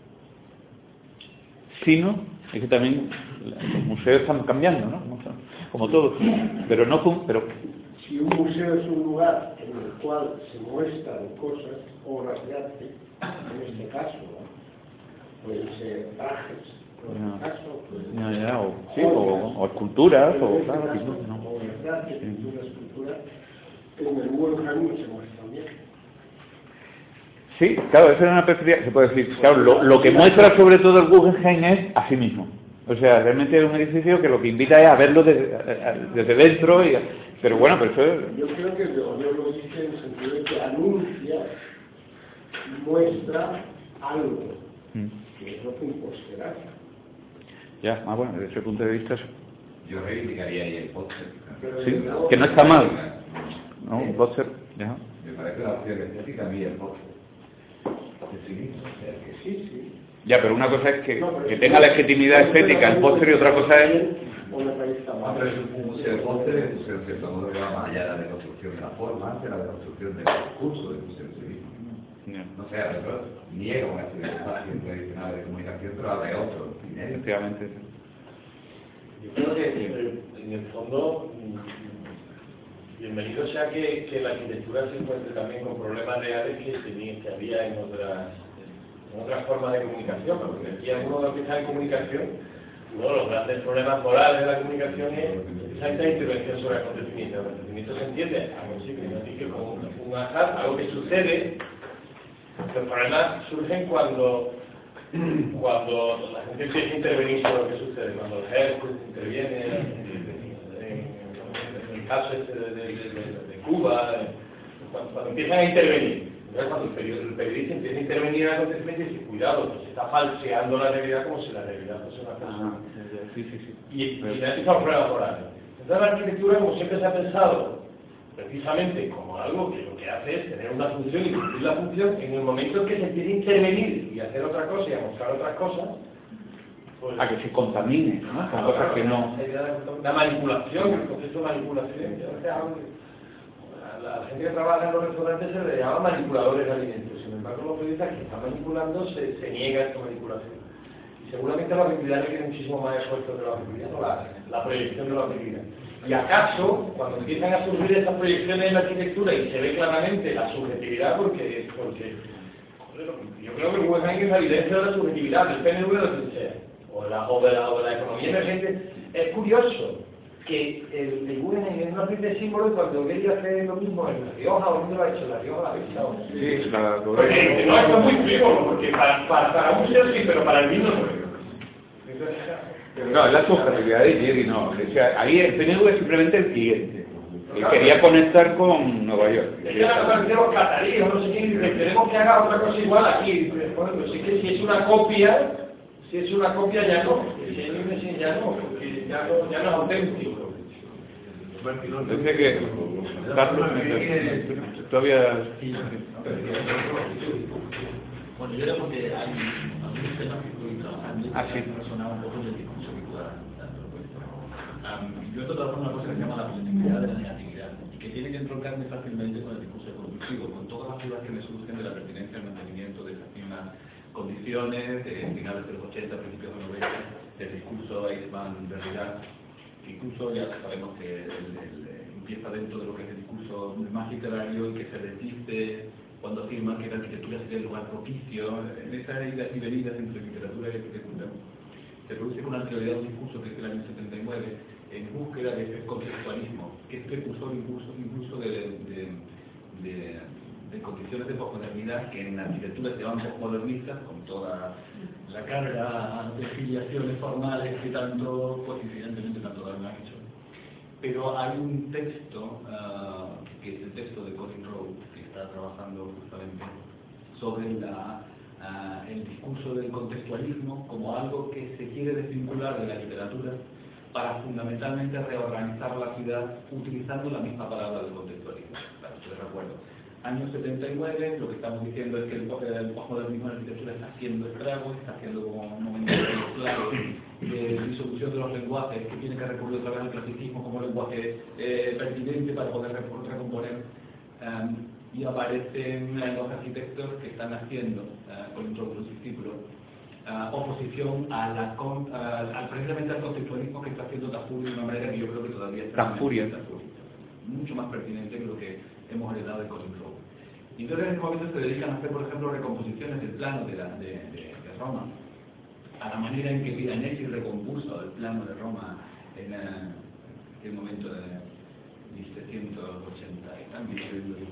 Sino, es que también los museos están cambiando, ¿no? Como todo. Pero no fun- pero Si un museo es un lugar en el cual se muestran cosas, obras de arte, en este caso, ¿no? Pueden ser trajes, en No. este caso, pueden ya, ser ya, o, sí, o, o esculturas, pero o en este claro, caso, pintura, no. obras de arte, pintura, escultura, en el Guggenheim no se muestran bien. Sí, claro, esa es una perspectiva, se puede decir, claro, lo, lo que muestra sobre todo el Guggenheim es a sí mismo. O sea, realmente es un edificio que lo que invita es a verlo desde, desde dentro, y, pero bueno, pero eso es... Yo creo que yo lo dice en el sentido de que anuncia, muestra algo, Mm. que es lo que un póster hace. Ya, ah, bueno, desde ese punto de vista, Yo reivindicaría ahí el póster. Pero sí, luego- que no está mal, ¿no? Un póster, ya. Me parece una opción estética a mí el póster. Es sí mismo, o sea, que Sí, sí. Ya, pero una cosa es que, No, pero que si tenga no- la legitimidad estética el póster y otra cosa es... O me parece tan Ah, mal. pero es un museo de póster, el museo en cierto modo que va más allá de la deconstrucción de la forma, de la deconstrucción del discurso del museo en sí mismo. Ya, No sé, a veces niega una explicación tradicional de comunicación, pero habla de otro. efectivamente. Yo creo que en el fondo, mm, bienvenido sea que, que la arquitectura se encuentre también con problemas reales que, tenía, que había en otras, en otras formas de comunicación, porque decía uno de los que está en comunicación, uno de los grandes problemas morales de la comunicación es esa esta intervención sobre el acontecimiento. El acontecimiento se entiende algo así, que como un, un azar, algo que sucede. Los problemas surgen cuando cuando la gente empieza a intervenir sobre lo que sucede, cuando el ejército interviene, en, en el caso este de, de, de, de Cuba, cuando, cuando empiezan a intervenir. Entonces, cuando el periodista, el periodista empieza a intervenir en el acontecimiento y dice, cuidado, que se está falseando la realidad como si la realidad fuese una persona. Ah, sí, sí, sí. Y, y la esa prueba moral. Entonces, la arquitectura, como siempre se ha pensado, precisamente como algo que lo que hace es tener una función y cumplir la función, en el momento en que se empieza a intervenir y a hacer otra cosa y a mostrar otras cosas, pues, a que se contamine, ¿no? Con claro, cosas claro, que no... la manipulación, el proceso de manipulación. La, la gente que trabaja en los restaurantes se le llama manipuladores de alimentos. Sin embargo, los periodistas que están manipulando se, se niega a esta manipulación. Y seguramente la objetividad requiere muchísimo más esfuerzo que la objetividad, no la, la proyección de la objetividad. Y acaso, cuando empiezan a surgir estas proyecciones en la arquitectura y se ve claramente la subjetividad, porque, porque yo creo que el Guggenheim es la evidencia de la subjetividad, del P N V o de quien sea, o de la, o de la, o de la economía emergente. Es curioso que el, el Guggenheim es una especie de símbolo y cuando quería hacer lo mismo en La Rioja, ¿o dónde lo ha hecho? ¿La Rioja la vista? ¿O? Sí, la... Porque no, esto es muy frívolo, porque para, para, para un museo sí, pero para el vino no. No, es la subjetividad de Jerry, no. O sea, ahí el P N V es simplemente el cliente. Él quería conectar con Nueva York. Es que la parecen los cataríes, no sé quién, queremos que haga otra cosa igual aquí. Bueno, pues es que si es una copia, si es una copia ya no, si es un ya no, porque ya no, ya no es auténtico. Dice que Carlos, todavía... Bueno, yo era porque hay algunos temas que estoy trabajando Ah, sí. que resonaba un poco del discurso que pueda dar propuesta. Um, yo he tratado con una cosa que se llama la positividad de la negatividad y que tiene que entroncarme fácilmente con el discurso evolutivo, con todas las dudas que me surgen de la pertinencia al mantenimiento de esas mismas condiciones de finales de los ochenta, principios de los noventa, del discurso Eichmann de realidad. Incluso ya sabemos que el, el, empieza dentro de lo que es el discurso más literario y que se desdice cuando afirman que la arquitectura sería el lugar propicio. En esas idas y venidas entre literatura y arquitectura se produce con anterioridad un discurso que es del año setenta y nueve en búsqueda de ese conceptualismo, que es precursor incluso, incluso de, de, de, de condiciones de posmodernidad que en la arquitectura se llaman posmodernistas, con toda la carga de filiaciones formales que tanto, pues evidentemente tanto daño han hecho. Pero hay un texto, uh, que es el texto de Colin Rowe, que está trabajando justamente sobre la, uh, el discurso del contextualismo como algo que se quiere desvincular de la literatura para fundamentalmente reorganizar la ciudad utilizando la misma palabra del contextualismo. Claro, yo les recuerdo. Año setenta y nueve, lo que estamos diciendo es que el, el posmodernismo en la arquitectura está haciendo estragos, está haciendo como un momento claro de disolución de los lenguajes, que tiene que recurrir otra vez al clasicismo como lenguaje eh, pertinente para poder recomponer. Um, y aparecen uh, los arquitectos que están haciendo, uh, con otros discípulos, uh, oposición a la con, a, al, precisamente al conceptualismo que está haciendo Tafuri de una manera que yo creo que todavía está Tafuri, mucho más pertinente que lo que hemos heredado de Colin Rowe. Y entonces en ese momento se dedican a hacer, por ejemplo, recomposiciones del plano de, la, de, de, de Roma, a la manera en que Piranesi recompuso el plano de Roma en uh, el momento de mil setecientos ochenta y también,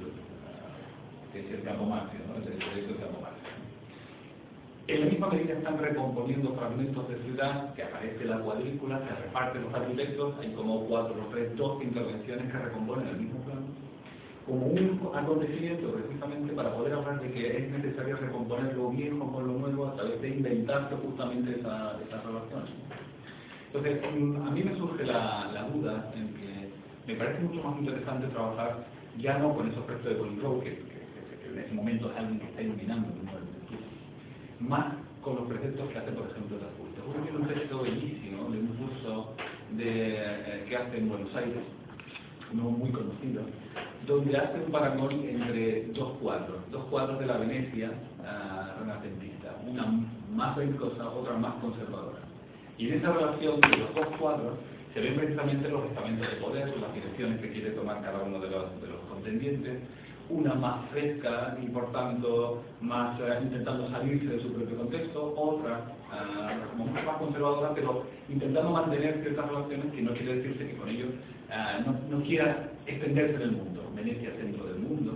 que es el Campo Marzio, ¿no? Es el proyecto del Campo Marzio. En la misma medida están recomponiendo fragmentos de ciudad, que aparece la cuadrícula, se reparten los arquitectos, hay como cuatro o tres, dos intervenciones que recomponen el mismo plano, como un acontecimiento precisamente para poder hablar de que es necesario recomponer lo viejo con lo nuevo a través de inventarse justamente esa, esas relaciones. Entonces, a mí me surge la, la duda en que me parece mucho más interesante trabajar ya no con esos textos de Colin Rowe, que, que, que, que en ese momento es alguien que está iluminando el mundo del discurso, más con los preceptos que hace, por ejemplo, Tafuri. Tafuri tiene un texto bellísimo de un curso de, eh, que hace en Buenos Aires, no muy conocido, donde hace un parangón entre dos cuadros, dos cuadros de la Venecia uh, renacentista, una más belicosa, otra más conservadora. Y en esa relación de los dos cuadros se ven precisamente los estamentos de poder, las direcciones que quiere tomar cada uno de los, de los contendientes, una más fresca y por tanto más uh, intentando salirse de su propio contexto, otra uh, como mucho más conservadora, pero intentando mantener ciertas relaciones que no quiere decirse que con ello uh, no, no quiera extenderse en el mundo. Venecia centro del mundo.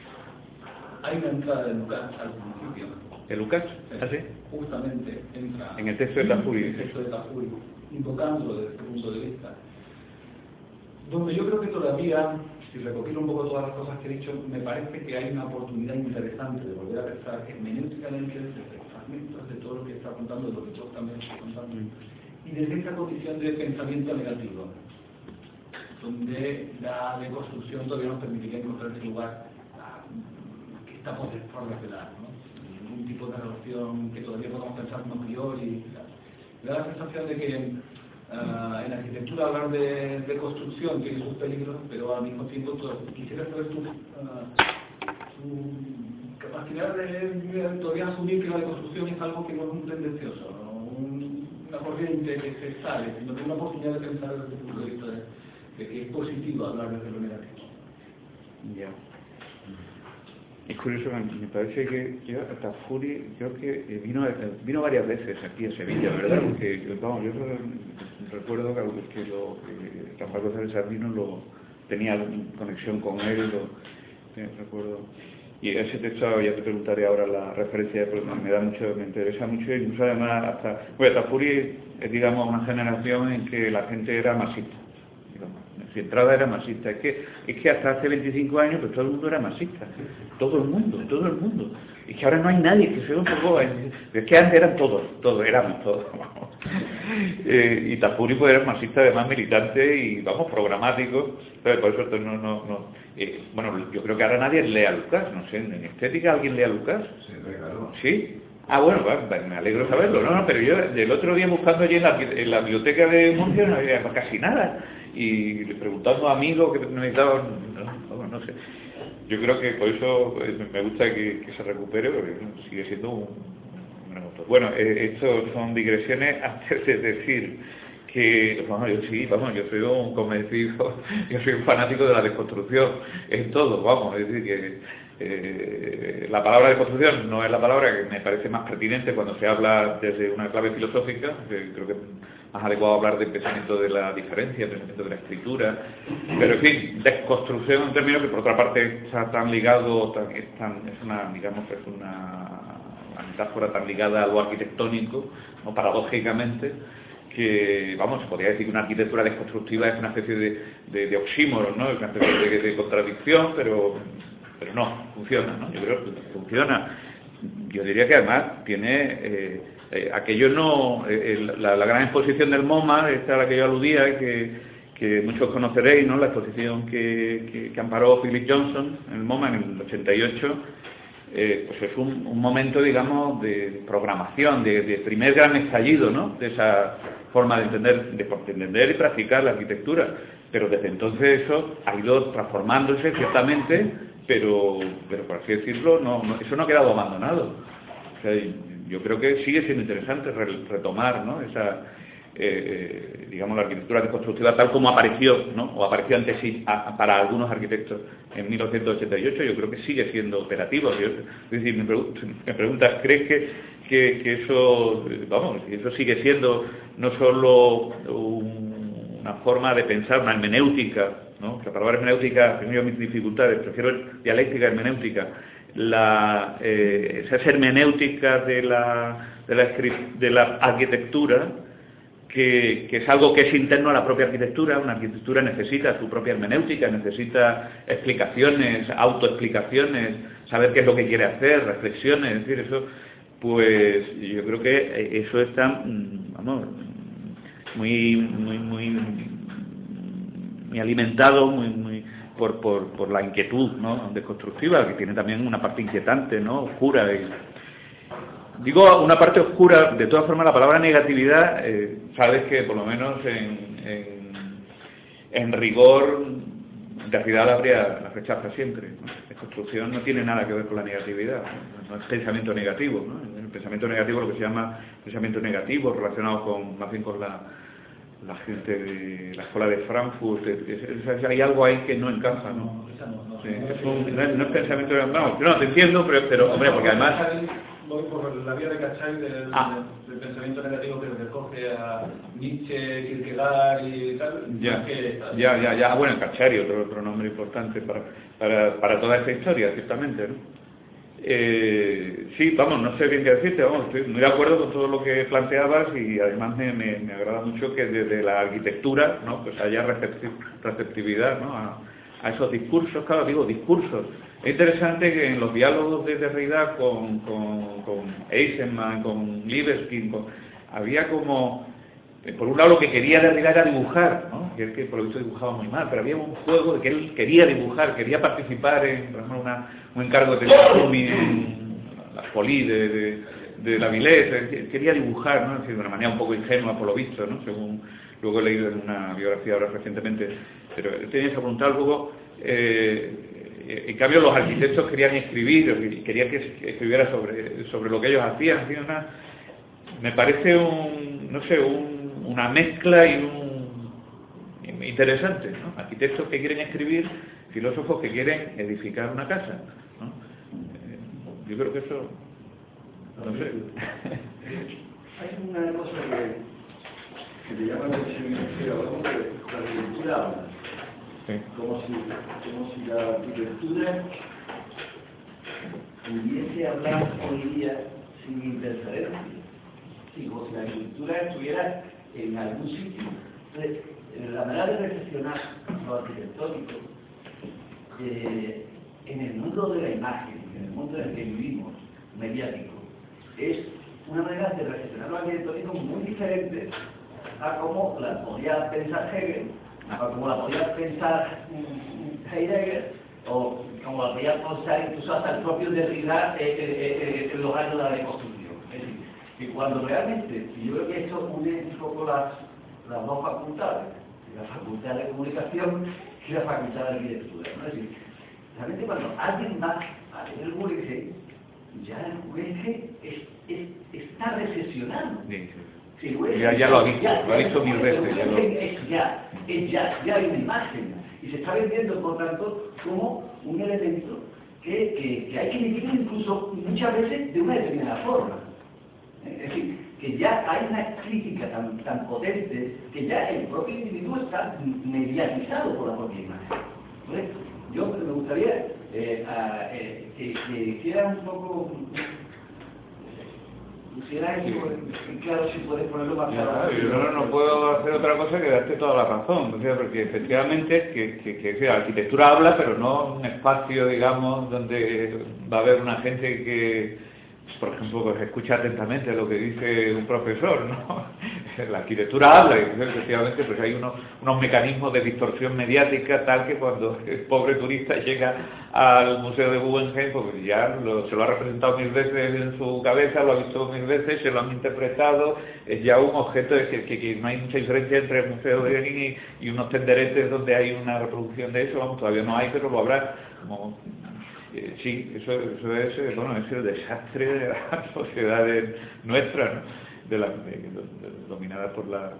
Hay una entrada de Lucas al principio. ¿De Lucas? ¿Así? Justamente entra en el texto de Tafuri. En el texto de Tafuri, invocándolo desde este punto de vista. Donde yo creo que todavía si recopilo un poco todas las cosas que he dicho, me parece que hay una oportunidad interesante de volver a pensar hermenéuticamente desde fragmentos de todo lo que está contando, de lo que todos también está contando, y desde esa condición de pensamiento negativo, donde la deconstrucción todavía nos permitiría encontrar ese lugar que estamos por revelar, ¿no? Un tipo de relación que todavía podemos pensar como a priori. Me da la sensación de que uh, en arquitectura hablar de, de construcción tiene sus peligros, pero al mismo tiempo tú, quisiera saber tu, uh, tu capacidad de, de todavía asumir que la deconstrucción es algo que no es un tendencioso, ¿no? un, una corriente que se sale, sino que es una oportunidad de pensar desde el punto de vista de, de que es positivo hablar desde lo negativo. Ya. Yeah. Es curioso, me parece que yo, Tafuri, creo que vino, vino varias veces aquí a Sevilla, ¿verdad? Porque, vamos, yo recuerdo que, que, lo, que Rafael González Sardino lo, tenía conexión con él, lo, recuerdo. Y ese texto, ya te preguntaré ahora la referencia, porque me da mucho, me interesa mucho, incluso además hasta, bueno, Tafuri es, digamos, una generación en que la gente era masista. Su entrada era marxista. Es que, es que hasta hace veinticinco años pues todo el mundo era marxista. Todo el mundo, todo el mundo. Y que ahora no hay nadie que se un poco... Es que antes eran todos, todos, éramos todos. Vamos. Eh, y Tafuri pues era marxista, además militante y, vamos, programático. Pero por eso no... no, no eh, bueno, yo creo que ahora nadie lee a Lucas. No sé, ¿en estética alguien lee a Lucas? Sí, claro. ¿Sí? Ah, bueno, pues, me alegro saberlo. No, no, pero yo el otro día buscando allí en la, en la biblioteca de Murcia no había casi nada. Y preguntando a amigos que necesitaban, no, no, no sé. Yo creo que por eso me gusta que, que se recupere, porque sigue siendo un, un gran autor. Bueno, eh, esto son digresiones antes de decir que, bueno, yo sí, vamos, yo soy un convencido, yo soy un fanático de la desconstrucción, en todo, vamos, es decir, que eh, la palabra desconstrucción no es la palabra que me parece más pertinente cuando se habla desde una clave filosófica, que creo que más adecuado hablar del pensamiento de la diferencia, del pensamiento de la escritura, pero en fin, desconstrucción es un término que por otra parte está tan ligado, tan, es, tan, es una, digamos, es una, una metáfora tan ligada a lo arquitectónico, ¿no? Paradójicamente, que, vamos, se podría decir que una arquitectura desconstructiva es una especie de, de, de oxímoron, ¿no? Es una especie de, de contradicción, pero, pero no, funciona, ¿no? Yo creo que funciona. Yo diría que además tiene... Eh, Eh, aquello no, eh, la, la gran exposición del MoMA, esta a la que yo aludía, que, que muchos conoceréis, ¿no? La exposición que, que, que amparó Philip Johnson en el MoMA en el ochenta y ocho, eh, pues es un, un momento, digamos, de programación, de, de primer gran estallido, ¿no? De esa forma de entender, de, de entender y practicar la arquitectura. Pero desde entonces eso ha ido transformándose ciertamente, pero, pero por así decirlo, no, no, eso no ha quedado abandonado. O sea, yo creo que sigue siendo interesante retomar, ¿no? Esa, eh, digamos, la arquitectura desconstructiva tal como apareció, ¿no? O apareció antes sí, a, para algunos arquitectos en mil novecientos ochenta y ocho, yo creo que sigue siendo operativo. Yo, es decir, me, pregun me preguntas, ¿crees que, que, que eso, vamos, eso sigue siendo no solo un, una forma de pensar, una hermenéutica, ¿no? La palabra hermenéutica, tengo yo mis dificultades, prefiero dialéctica hermenéutica. La, eh, esa hermenéutica de la, de la, de la arquitectura, que, que es algo que es interno a la propia arquitectura. Una arquitectura necesita su propia hermenéutica, necesita explicaciones, autoexplicaciones, saber qué es lo que quiere hacer, reflexiones, es decir, eso, pues yo creo que eso está, vamos, muy, muy, muy, muy alimentado, muy, muy Por, por, por la inquietud, ¿no? Desconstructiva, que tiene también una parte inquietante, ¿no? Oscura. Y... Digo una parte oscura, de todas formas la palabra negatividad, eh, sabes que por lo menos en, en, en rigor Derrida la, habría, la rechaza siempre, ¿no? Desconstrucción no tiene nada que ver con la negatividad, no, no es pensamiento negativo, ¿no? En el pensamiento negativo, lo que se llama pensamiento negativo, relacionado con, más bien con la la gente de la escuela de Frankfurt, es, es, es, hay algo ahí que no encaja, ¿no? Sí, es un, no, es, no es pensamiento, no, no, te entiendo, pero, pero hombre, porque además... Voy por la vía de Cachay del, ah. del pensamiento negativo que recoge a Nietzsche, Kierkegaard y tal. Ya, que, ya, ya, ya, bueno, Cacciari, otro, otro nombre importante para, para, para toda esta historia, ciertamente, ¿no? Eh, sí, vamos, no sé bien qué decirte, vamos, estoy muy de acuerdo con todo lo que planteabas y además me, me, me agrada mucho que desde la arquitectura, ¿no? Pues haya recepti receptividad, ¿no? A, a esos discursos, claro, digo discursos. Es interesante que en los diálogos de Derrida con, con, con Eisenman, con Libeskind, con, había como, por un lado lo que quería Derrida era dibujar, ¿no? Que él que por lo visto dibujaba muy mal, pero había un juego de que él quería dibujar, quería participar en, por ejemplo, una, un encargo de Telefumi en la Folie de, de, de la Villette, quería dibujar, ¿no? De una manera un poco ingenua por lo visto, ¿no? Según luego he leído en una biografía ahora recientemente, pero él tenía esa voluntad. Luego, eh, en cambio, los arquitectos querían escribir, y querían que escribiera sobre, sobre lo que ellos hacían. ¿Sí? Una, me parece un, no sé, un, una mezcla y un interesante, ¿no? Arquitectos que quieren escribir, filósofos que quieren edificar una casa, ¿no? Eh, yo creo que eso, no sé. Hay una cosa que, que le llama la atención, que hablamos de la arquitectura, sí. como, si, como si la arquitectura pudiese hablar hoy día sin interferencia, sí, como si la arquitectura estuviera en algún sitio. Entonces, la manera de reflexionar lo arquitectónico eh, en el mundo de la imagen, en el mundo en el que vivimos, mediático, es una manera de reflexionar lo arquitectónico muy diferente a como la podía pensar Hegel, a como la podía pensar Heidegger, o como la podía pensar incluso hasta el propio Derrida eh, eh, eh, en los años de la deconstrucción. Es decir, que cuando realmente, y yo creo que esto une un poco las, las dos facultades, la facultad de comunicación y la facultad de arquitectura, ¿no? Es decir, realmente cuando alguien va a leer el Guggenheim, ya el Guggenheim es, es, está recesionado. Sí, sí. Sí, ya, ya lo ha visto, ya, lo ha visto mil veces. Ya lo... Es ya, es ya, ya hay una imagen, y se está vendiendo, por tanto, como un elemento que, que, que hay que vivir incluso muchas veces de una determinada forma. Es decir, que ya hay una crítica tan, tan potente que ya el propio individuo está mediatizado por la propia imagen. Entonces, yo me gustaría eh, a, eh, que, que hicieran un poco, pusiera eso, claro, si puedes ponerlo más claro. Yo no, no puedo hacer otra cosa que darte toda la razón, o sea, porque efectivamente que, que, que, que la arquitectura habla, pero no un espacio, digamos, donde va a haber una gente que, por ejemplo, pues escucha atentamente lo que dice un profesor, ¿no? La arquitectura habla, y efectivamente pues hay unos, unos mecanismos de distorsión mediática tal que cuando el pobre turista llega al Museo de Guggenheim, pues ya lo, se lo ha representado mil veces en su cabeza, lo ha visto mil veces, se lo han interpretado, es ya un objeto de que, que, que no hay mucha diferencia entre el Museo de Lenin y, y unos tenderetes donde hay una reproducción de eso, vamos, todavía no hay, pero lo habrá. Como, Eh, sí, eso, eso es, eh, bueno, es el desastre de la sociedad nuestra, ¿no? de la, de, de, dominada por la...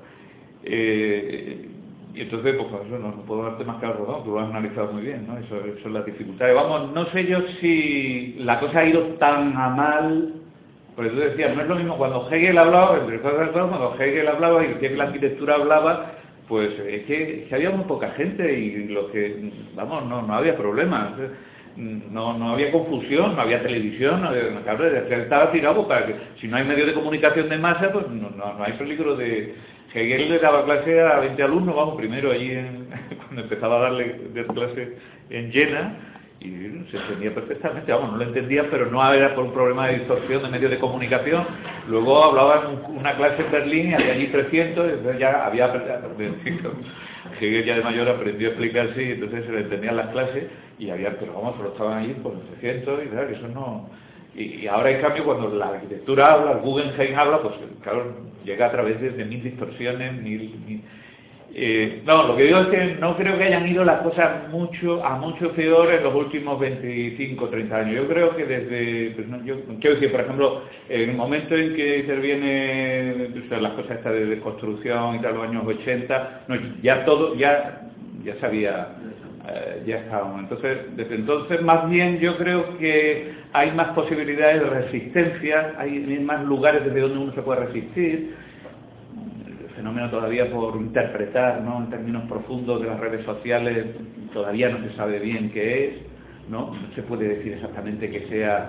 Eh, y entonces, pues eso no, no puedo darte más claro, ¿no? Tú lo has analizado muy bien, ¿no? Eso, eso es la dificultad. Vamos, no sé yo si la cosa ha ido tan a mal, porque tú decías, no es lo mismo cuando Hegel hablaba, entre cosas, cuando Hegel hablaba y decía que la arquitectura hablaba, pues es que, es que había muy poca gente y lo que, vamos, no, no había problema. No, no había confusión, no había televisión, no había, claro, estaba tirado para que si no hay medios de comunicación de masa, pues no, no, no hay peligro de... Hegel le daba clase a veinte alumnos, vamos, primero allí en, cuando empezaba a darle de clase en Jena, y se entendía perfectamente, vamos, no lo entendía, pero no era por un problema de distorsión de medios de comunicación. Luego hablaba en una clase en Berlín y había allí trescientos, y entonces ya había aprendido. Hegel ya de mayor aprendió a explicarse y entonces se le entendían las clases y había, pero vamos, solo estaban allí por trescientos y tal, que eso no... Y, y ahora en cambio cuando la arquitectura habla, el Guggenheim habla, pues claro, llega a través de, de mil distorsiones, mil... mil eh, no, lo que digo es que no creo que hayan ido las cosas mucho a mucho peor en los últimos veinticinco o treinta años. Yo creo que desde, pues no, yo quiero decir, por ejemplo, en el momento en que interviene o sea, las cosas estas de desconstrucción y tal, los años ochenta, no, ya todo, ya, ya se había, eh, ya estábamos. Entonces, desde entonces más bien yo creo que hay más posibilidades de resistencia, hay más lugares desde donde uno se puede resistir. Fenómeno todavía por interpretar, ¿no? En términos profundos de las redes sociales todavía no se sabe bien qué es, ¿no? No se puede decir exactamente que sea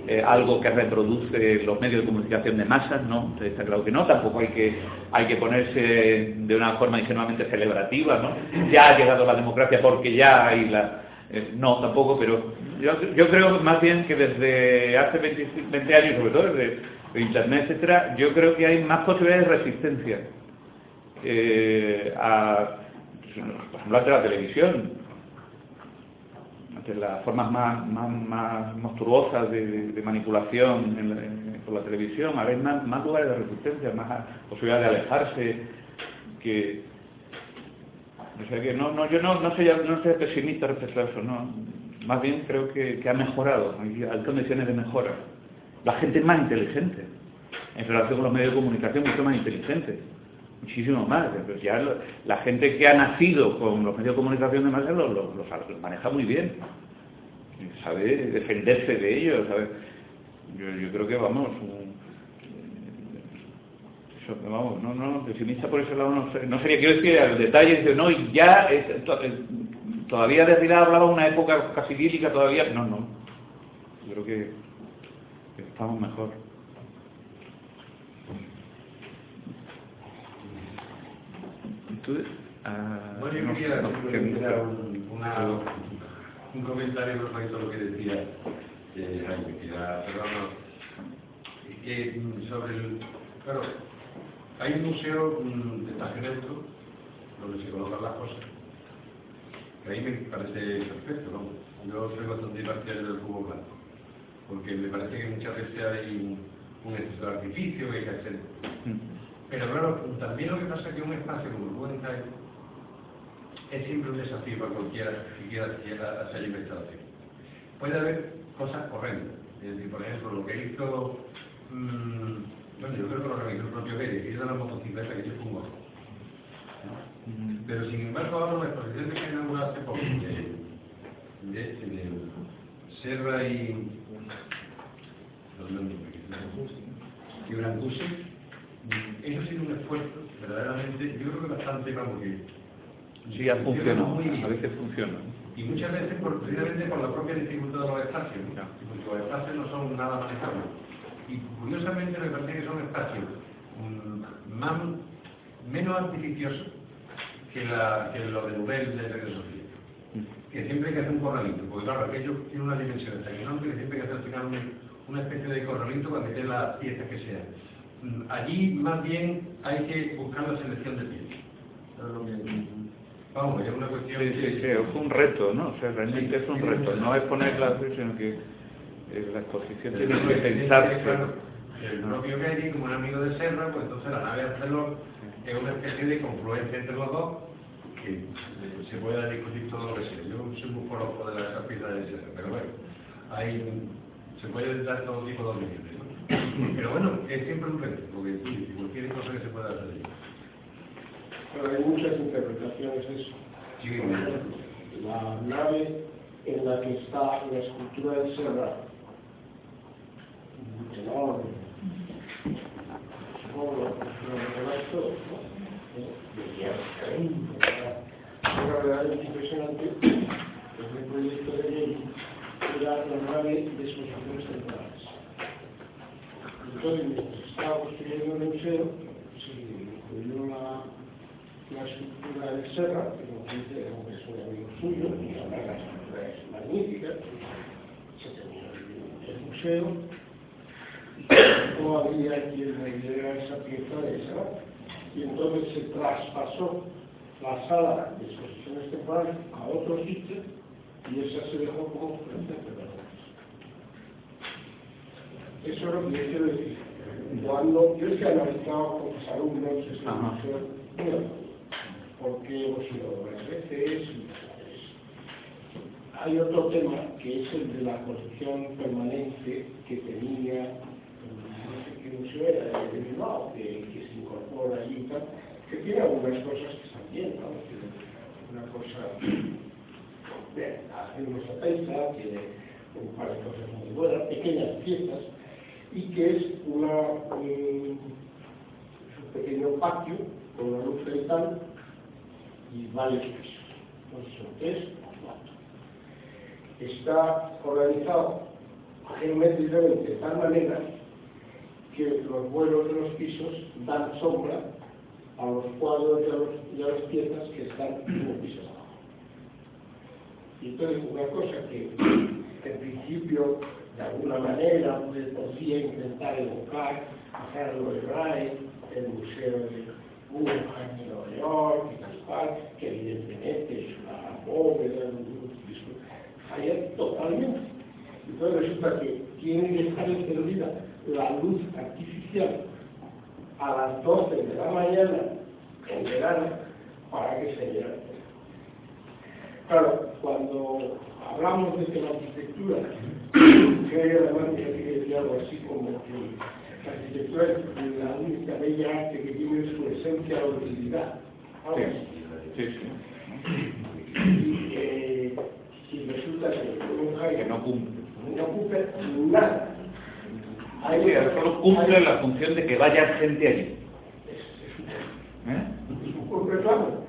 eh, algo que reproduce los medios de comunicación de masas, no, está claro que no, tampoco hay que, hay que ponerse de una forma ingenuamente celebrativa, ¿no? Ya ha llegado la democracia porque ya hay la... Eh, no, tampoco, pero yo, yo creo más bien que desde hace veinte, veinte años, sobre todo desde Internet, etcétera, yo creo que hay más posibilidades de resistencia eh, a, por ejemplo, ante la televisión, ante las formas más, más, más monstruosas de, de, de manipulación en la, en, por la televisión. Hay más, más lugares de resistencia, más posibilidades de alejarse, que o sea que no, no yo no, no soy no soy pesimista respecto a eso, no, más bien creo que, que ha mejorado, hay, hay condiciones de mejora. La gente es más inteligente en relación con los medios de comunicación, mucho más inteligente, muchísimo más. Entonces ya lo, la gente que ha nacido con los medios de comunicación de masa los lo, lo, lo maneja muy bien, sabe defenderse de ellos, sabe. Yo, yo creo que vamos un, eso, vamos, no, no, pesimista por ese lado no, sé, no sería, quiero decir al detalle, de, no, y ya es, to, todavía de Derrida hablaba de una época casi lírica todavía, no, no, yo creo que, que estamos mejor. Uh, bueno, yo quería no, que, un, una, un comentario respecto a lo que decía eh, Jaime, que era, perdón, que sobre el, claro, hay un museo um, de Tagereto donde se colocan las cosas, que a mí me parece perfecto, ¿no? Yo soy bastante partidario del cubo blanco, porque me parece que muchas veces hay un, un exceso de artificio que hay que hacer. Pero claro, también lo que pasa es que un espacio como el Guggenheim es siempre un desafío para cualquiera que quiera, quiera hacer investigación. Puede haber cosas horrendas. Es decir, por ejemplo, lo que hizo, mmm, bueno, yo creo que lo organizó el propio Pérez, que hizo la motocicleta que hizo un horror. ¿No? Pero sin embargo, ahora una exposición que inauguró hace poco, de, de, de Serra y... y Brancusi, eso ha sido un esfuerzo, verdaderamente, yo creo que bastante, vamos, que sí, ha funcionado, muy, a veces funciona. Y muchas veces, por, precisamente por la propia dificultad de los espacios, ¿no? Porque los espacios no son nada manejables. Y curiosamente me parece que son espacios mmm, más, menos artificiosos que, la, que los de Nubel de Pedro Sofía. Que siempre hay que hacer un corralito, porque claro, aquello tiene una dimensión tan enorme que siempre hay que hacer al final un, una especie de corralito para meter las piezas que sean. Allí más bien hay que buscar la selección de piezas. Vamos, es una cuestión sí, sí, sí, es un reto, ¿no? O sea, realmente sí, es un reto, no es ponerla, sino que eh, la exposición tiene que pensarse. Claro, el propio Gary, como un amigo de Serra, pues entonces la nave Arcelor es una especie de confluencia entre los dos que eh, se puede discutir todo lo que sea. Yo soy muy forofo de las piezas de Serra, pero bueno, hay, se puede dar todo tipo de opiniones, ¿no? Pero bueno, es siempre un reto, porque sí, cualquier cosa que se pueda hacer allí. Pero hay muchas interpretaciones de eso. Sí, la nave en la que está la escultura de Serra, enorme, supongo, lo demás todo, ¿no? Era realmente impresionante. El proyecto de ley era la nave de exposiciones temporales. Entonces, mientras estaba construyendo el museo, se incluyó la, la escultura de Serra, que como dice, es un amigo suyo, y además la escultura es magnífica. Se terminó el, el museo, y no había quien le diera esa pieza de Serra. Y entonces se traspasó la sala de exposiciones temporales a otro sitio, y esa se dejó como frente a Pedro. Eso es lo que yo quiero decir. Cuando yo es que he analizado con mis alumnos ese museo, bueno, porque hemos ido varias veces, hay otro tema que es el de la colección permanente que tenía, no sé qué museo era, el de Bilbao, que, que se incorpora allí y tal, que tiene algunas cosas que están bien, ¿no? Una cosa, bien, hace unos setenta, tiene un par de cosas muy buenas, pequeñas piezas, y que es una, un, un pequeño patio con una luz frontal y varios pisos. Entonces son tres o cuatro. Está organizado geométricamente de tal manera que los vuelos de los pisos dan sombra a los cuadros y a, los, y a las piezas que están en el piso abajo. Y entonces una cosa que en principio de alguna manera pues, podría intentar evocar a Harold Wright, el Museo de Guggenheim en Nueva York y tal cual, que evidentemente es una bóveda, falla totalmente. Entonces resulta que tiene que estar encendida la luz artificial a las doce de la mañana en verano para que se llene. Claro, cuando hablamos de que la arquitectura, que hay además que decir algo así como que la arquitectura es la única bella arte que tiene su esencia la utilidad. Sí, sí, sí. Y, eh, y resulta que, que no cumple. No cumple nada. Hay sí, solo cumple hay... la función de que vaya gente allí. ¿Eh? Es un reclamo.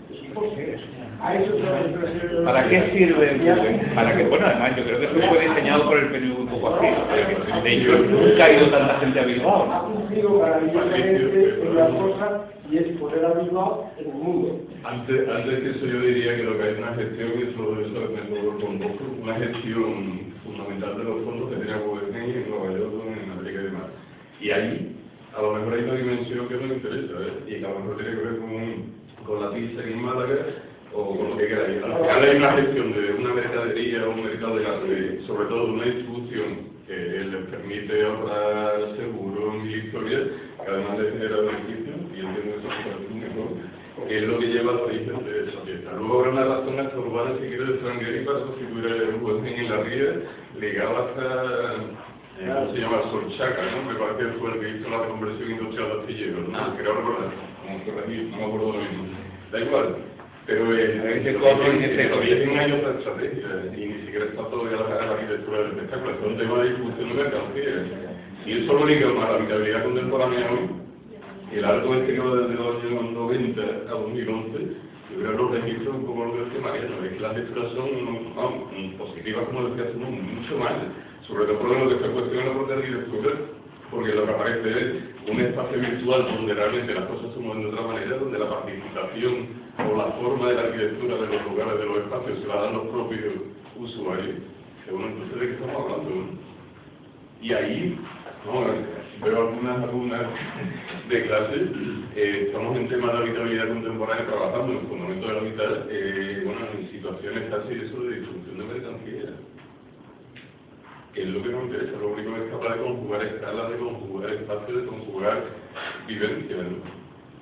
¿Para qué sirve el Google? Para que, bueno, además yo creo que eso fue diseñado por el P N V un poco así. De hecho, nunca ha ido tanta gente a Bilbao. Ha cumplido maravillosamente en la cosa y es poner a Bilbao en el mundo. Antes, antes de eso yo diría que lo que hay es una gestión, y eso, eso depende del fondo, una gestión fundamental de los fondos que tiene Guggenheim en Nueva York, en América y demás. Y ahí, a lo mejor hay una dimensión que nos interesa, ¿eh? Y que a lo mejor tiene que ver con, con la pizza en Málaga, o con lo que queráis. Al final hay una gestión de una mercadería o un mercado de arte, sobre todo de una distribución que les permite ahorrar seguros, mil historias, que además les genera beneficios, y entiendo que eso es mejor, que es lo que lleva al origen de esa fiesta. Luego habrá una razón hasta urbana, si quieres, de extranjera y para constituir el Guggenheim en la ría, ligado hasta, eh, ¿cómo se llama? Solchaca, ¿no? Me parece que fue el que hizo la reconversión industrial de astilleros, ¿no? Ah. Creo recordar, como corregir, no me acuerdo lo mismo. Da igual. Pero eh, ese cien años de estrategia y ni siquiera está todavía la, la arquitectura del espectáculo, es un tema de distribución de mercancías. Y eso lo liga a la habitabilidad contemporánea hoy. El alto este que va desde los años noventa a dos mil once, yo creo que los registros un poco lo que decía Mariano, es que las lecturas son vamos, positivas, como decía, son mucho más, sobre todo por lo que se cuestiona la propia arquitectura, porque lo que aparece es un espacio virtual donde realmente las cosas se mueven de otra manera, donde la participación o la forma de la arquitectura de los lugares, de los espacios, se la dan los propios usuarios. Que bueno, entonces, ¿de qué estamos hablando? ¿No? Y ahí, no, veo algunas algunas de clase, eh, estamos en temas de habitabilidad contemporánea trabajando en el fundamento de la habitat, eh, bueno, en situaciones casi eso de distribución de mercancías. Es lo que nos interesa, lo único que es capaz de conjugar escalas, de conjugar espacios, de conjugar vivencias, ¿no?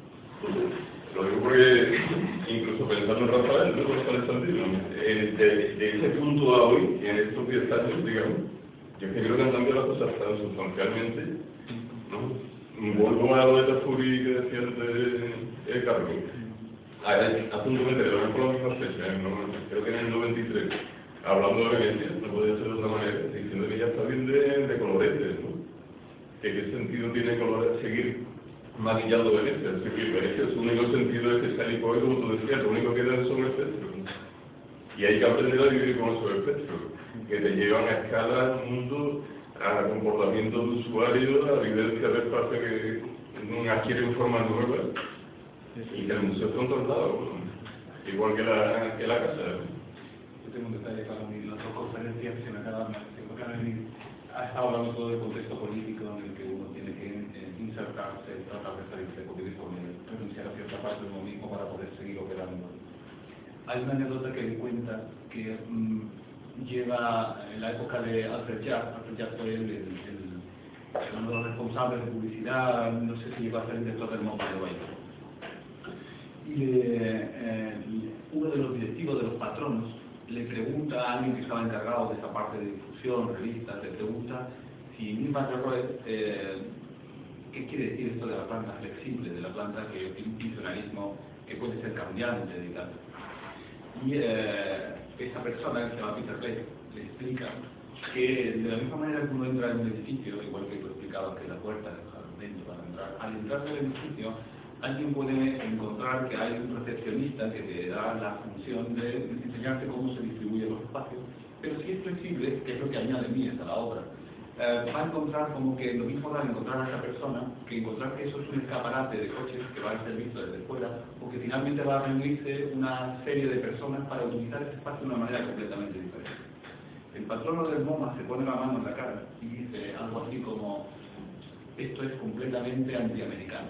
Lo digo porque, incluso pensando en Rafael, ¿no? Rafael Santino, eh, de, de ese punto a hoy, en estos diez años, digamos, yo creo que han cambiado las cosas tan sustancialmente, ¿no? Vuelvo a lo de Tafuri que decía de, de Carmen. Hace un comentario, no por la misma fecha, ¿no? Creo que en el noventa y tres, hablando de Venecia, no podía ser de otra manera, diciendo que ya está bien de, de coloretes, ¿no? Que qué sentido tiene colores, seguir maquillando Venecia, es decir, Venecia, su único sentido es que sea hipoe, como tú decías, lo único que da son espectros. Y hay que aprender a vivir con esos espectros, que te llevan a escala al mundo, a comportamiento de usuario, a vivencia de espacio que adquieren forma nueva, y que el museo es controlado, ¿no? Igual que la, que la casa. Yo tengo un detalle para mí, las dos conferencias que se me acaban de venir. Ha estado hablando todo del contexto político en el que uno tiene que eh, insertarse, tratar de salirse porque dispone de renunciar a cierta parte de uno mismo para poder seguir operando. Hay una anécdota que me cuenta que mmm, lleva en la época de Alfred Jagd. Alfred Jagd fue el, el, el, uno de los responsables de publicidad, no sé si llegó a ser el director del Monte de Baile. Y eh, eh, uno de los directivos, de los patronos, le pregunta a alguien que estaba encargado de esa parte de difusión, revistas, le pregunta si Nirvan Roy, eh, ¿qué quiere decir esto de la planta flexible, de la planta que tiene un funcionalismo que puede ser cambiante y tal? Y eh, esa persona, que se llama Peter Beck, le explica que de la misma manera que uno entra en un edificio, igual que tú explicabas que la puerta es dentro para entrar, al entrar en el edificio, alguien puede encontrar que hay un recepcionista que te da la función de enseñarte cómo se distribuyen los espacios, pero si es flexible, que es lo que añade Mies a la obra, eh, va a encontrar como que lo mismo da encontrar a esa persona que encontrar que eso es un escaparate de coches que va a ser visto desde fuera, o que finalmente va a reunirse una serie de personas para utilizar ese espacio de una manera completamente diferente. El patrono del MoMA se pone la mano en la cara y dice algo así como: esto es completamente antiamericano.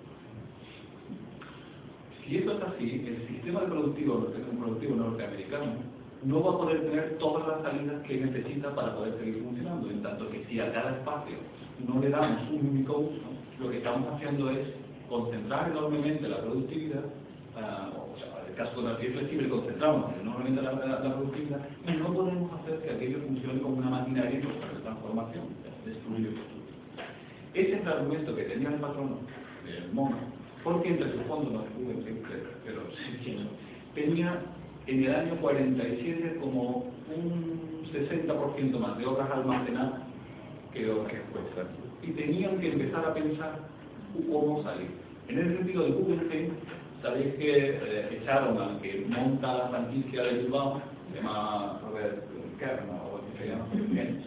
Si esto es así, el sistema productivo, el productivo norteamericano no va a poder tener todas las salidas que necesita para poder seguir funcionando, en tanto que si a cada espacio no le damos un único uso, lo que estamos haciendo es concentrar enormemente la productividad, uh, o sea, en el caso de la piel flexible concentramos enormemente la, la, la productividad, y no podemos hacer que aquello funcione como una maquinaria en de transformación, destruir el futuro. Ese es el argumento que tenía el patrono del MoMA, porque entre sus fondos no se pudo siempre, pero sí, tenía en el año cuarenta y siete como un sesenta por ciento más de obras almacenadas que obras expuestas. Y tenían que empezar a pensar cómo salir. En el sentido de Guggenheim, sabéis que eh, echaron al que monta la franquicia de Bilbao, se llama Robert Kern, o así se llama,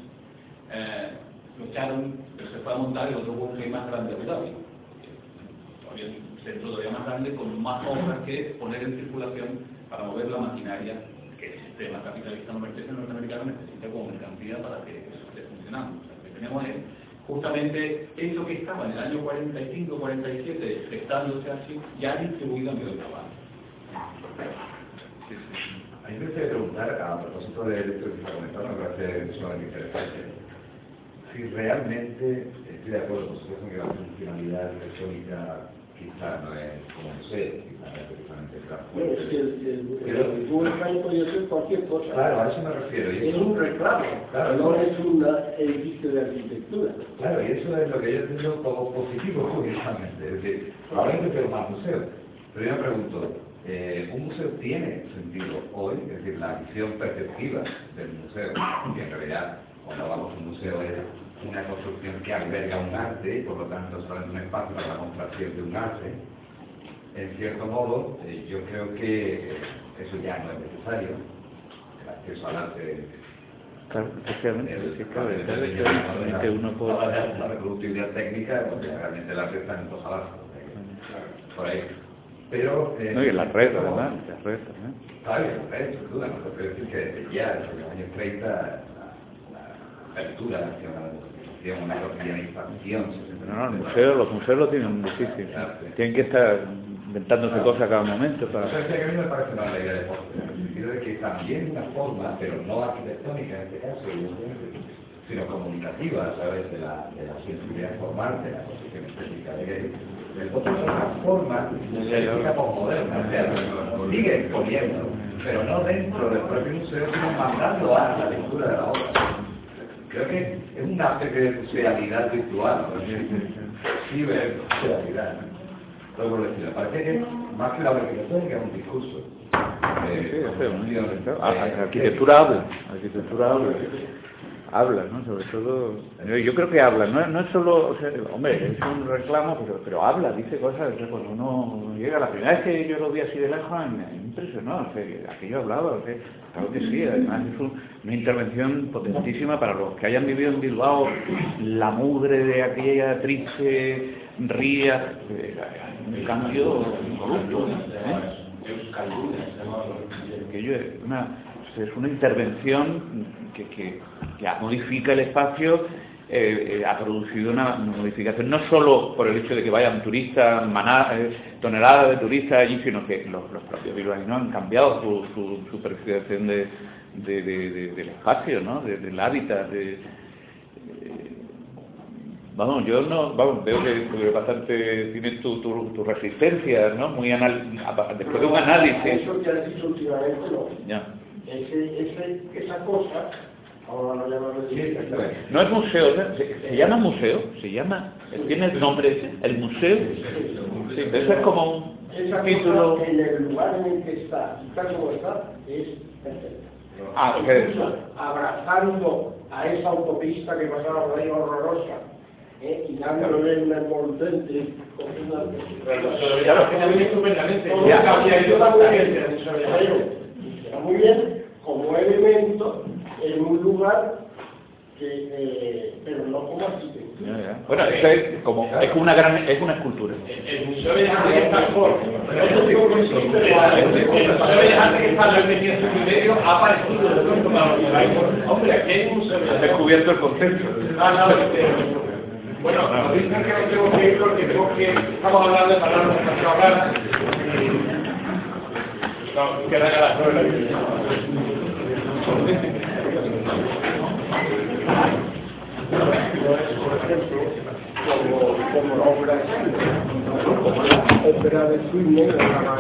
eh, lo echaron, pero se fue a montar el otro Guggenheim más grande de Abu Dhabi. Había un centro todavía más grande con más obras que poner en circulación para mover la maquinaria que el sistema capitalista norteamericano necesita como mercancía para que eso esté funcionando. O sea, que tenemos es justamente eso que estaba en el año cuarenta y cinco cuarenta y siete gestándose así, ya distribuido a nivel global. Sí, sí. A mí me gustaría preguntar, a propósito de esto que se ha comentado, me parece sumamente interesante, si realmente estoy de acuerdo, por supuesto, que la funcionalidad electrónica quizá no es como museo, quizá no es precisamente la bueno, es que el, el, el Guggenheim podría ser cualquier cosa. Claro, a eso me refiero. Y es eso, un reclamo, claro, no es un edificio de arquitectura. Claro, y eso es lo que yo entiendo como positivo, curiosamente. Es decir, probablemente quiero más museo. Pero yo me pregunto, eh, ¿un museo tiene sentido hoy? Es decir, la visión perceptiva del museo, que en realidad, cuando hablamos de un museo es una construcción que alberga un arte y por lo tanto es un espacio para la contracción de un arte. En cierto modo, eh, yo creo que eso ya no es necesario, el acceso al arte. Claro, efectivamente, sí, claro, la, que uno puede... la reproductibilidad técnica, porque realmente el arte está en dos alas, por ahí. Pero... Eh, no, y la red, además, la red también. Claro, la red, sin duda, no se puede decir que desde ya, desde los años treinta, apertura hacia una democratización, una cotidianización. No, no, el museo, los museos lo tienen muy difícil. Tienen que estar inventándose claro. cosas a cada momento. Para... O sea, que a mí me parece una idea de postre, en el sentido de que también una forma, pero no arquitectónica en este caso, sino comunicativa a través de la, de la sensibilidad formal, de la construcción estética de Gay. El otro es una forma de estética postmoderna, o sea, sigue exponiendo, pero no dentro del propio museo, sino mandando a la lectura de la obra. Creo que es una especie de musealidad virtual, cibermusealidad, ¿no? Todo por decirlo. Parece que más que la arquitectónica es un discurso. Eh, sí, sí, un, la arquitectura habla, la arquitectura habla, habla, ¿no? Sobre todo, yo, yo creo que habla, no, no es solo, o sea, hombre, es un reclamo, pero, pero habla, dice cosas, o sea, cuando uno llega, la primera vez que yo lo vi así de lejos, me impresionó, o sea, aquello hablaba, o sea, claro que sí, además es un, una intervención potentísima para los que hayan vivido en Bilbao, la mugre de aquella triste ría, eh, un cambio involucro, ¿eh? Aquello es una, es una intervención que, que, que modifica el espacio, eh, eh, ha producido una modificación no solo por el hecho de que vayan turistas, maná, eh, toneladas de turistas allí, sino que los, los propios bilbaínos han cambiado su, su, su percepción de, de, de, de, del espacio, ¿no? de, del hábitat. De, eh, vamos, yo no, vamos, veo que, que bastante tienes tu, tu, tu resistencia, ¿no? Muy anal, después de un análisis. Eso que has dicho últimamente no. Ya. Ese, ese, esa cosa, ahora lo llamamos de... No es museo, se, se llama museo, se llama, tiene el nombre, el museo. Sí, eso es como un esa título. Cosa en el lugar en el que está, y tal como está, es perfecta. Ah, ¿qué es? Abrazando a esa autopista que pasaba por ahí horrorosa, ¿eh? Y dándole una envolvente con una... Claro, que también estupendamente. Está muy bien, está muy bien como elemento en un lugar que, eh, pero no como arquitectura. Ya, ya. Bueno, eso es como, es como una gran, es una escultura. El Museo de Arte está por, pero eso digo que sí, pero el Museo de Arte que está en el dieciocho y medio ha aparecido de pronto para los que hombre, aquí hay un museo de Has descubierto el concepto. Ah, no, este, bueno, nos dicen que no tengo que ir porque tengo que, estamos hablando de palabras que estamos hablando. No, que haga las nueve. Por ejemplo, como, como la obra de cine, como la ópera de cine,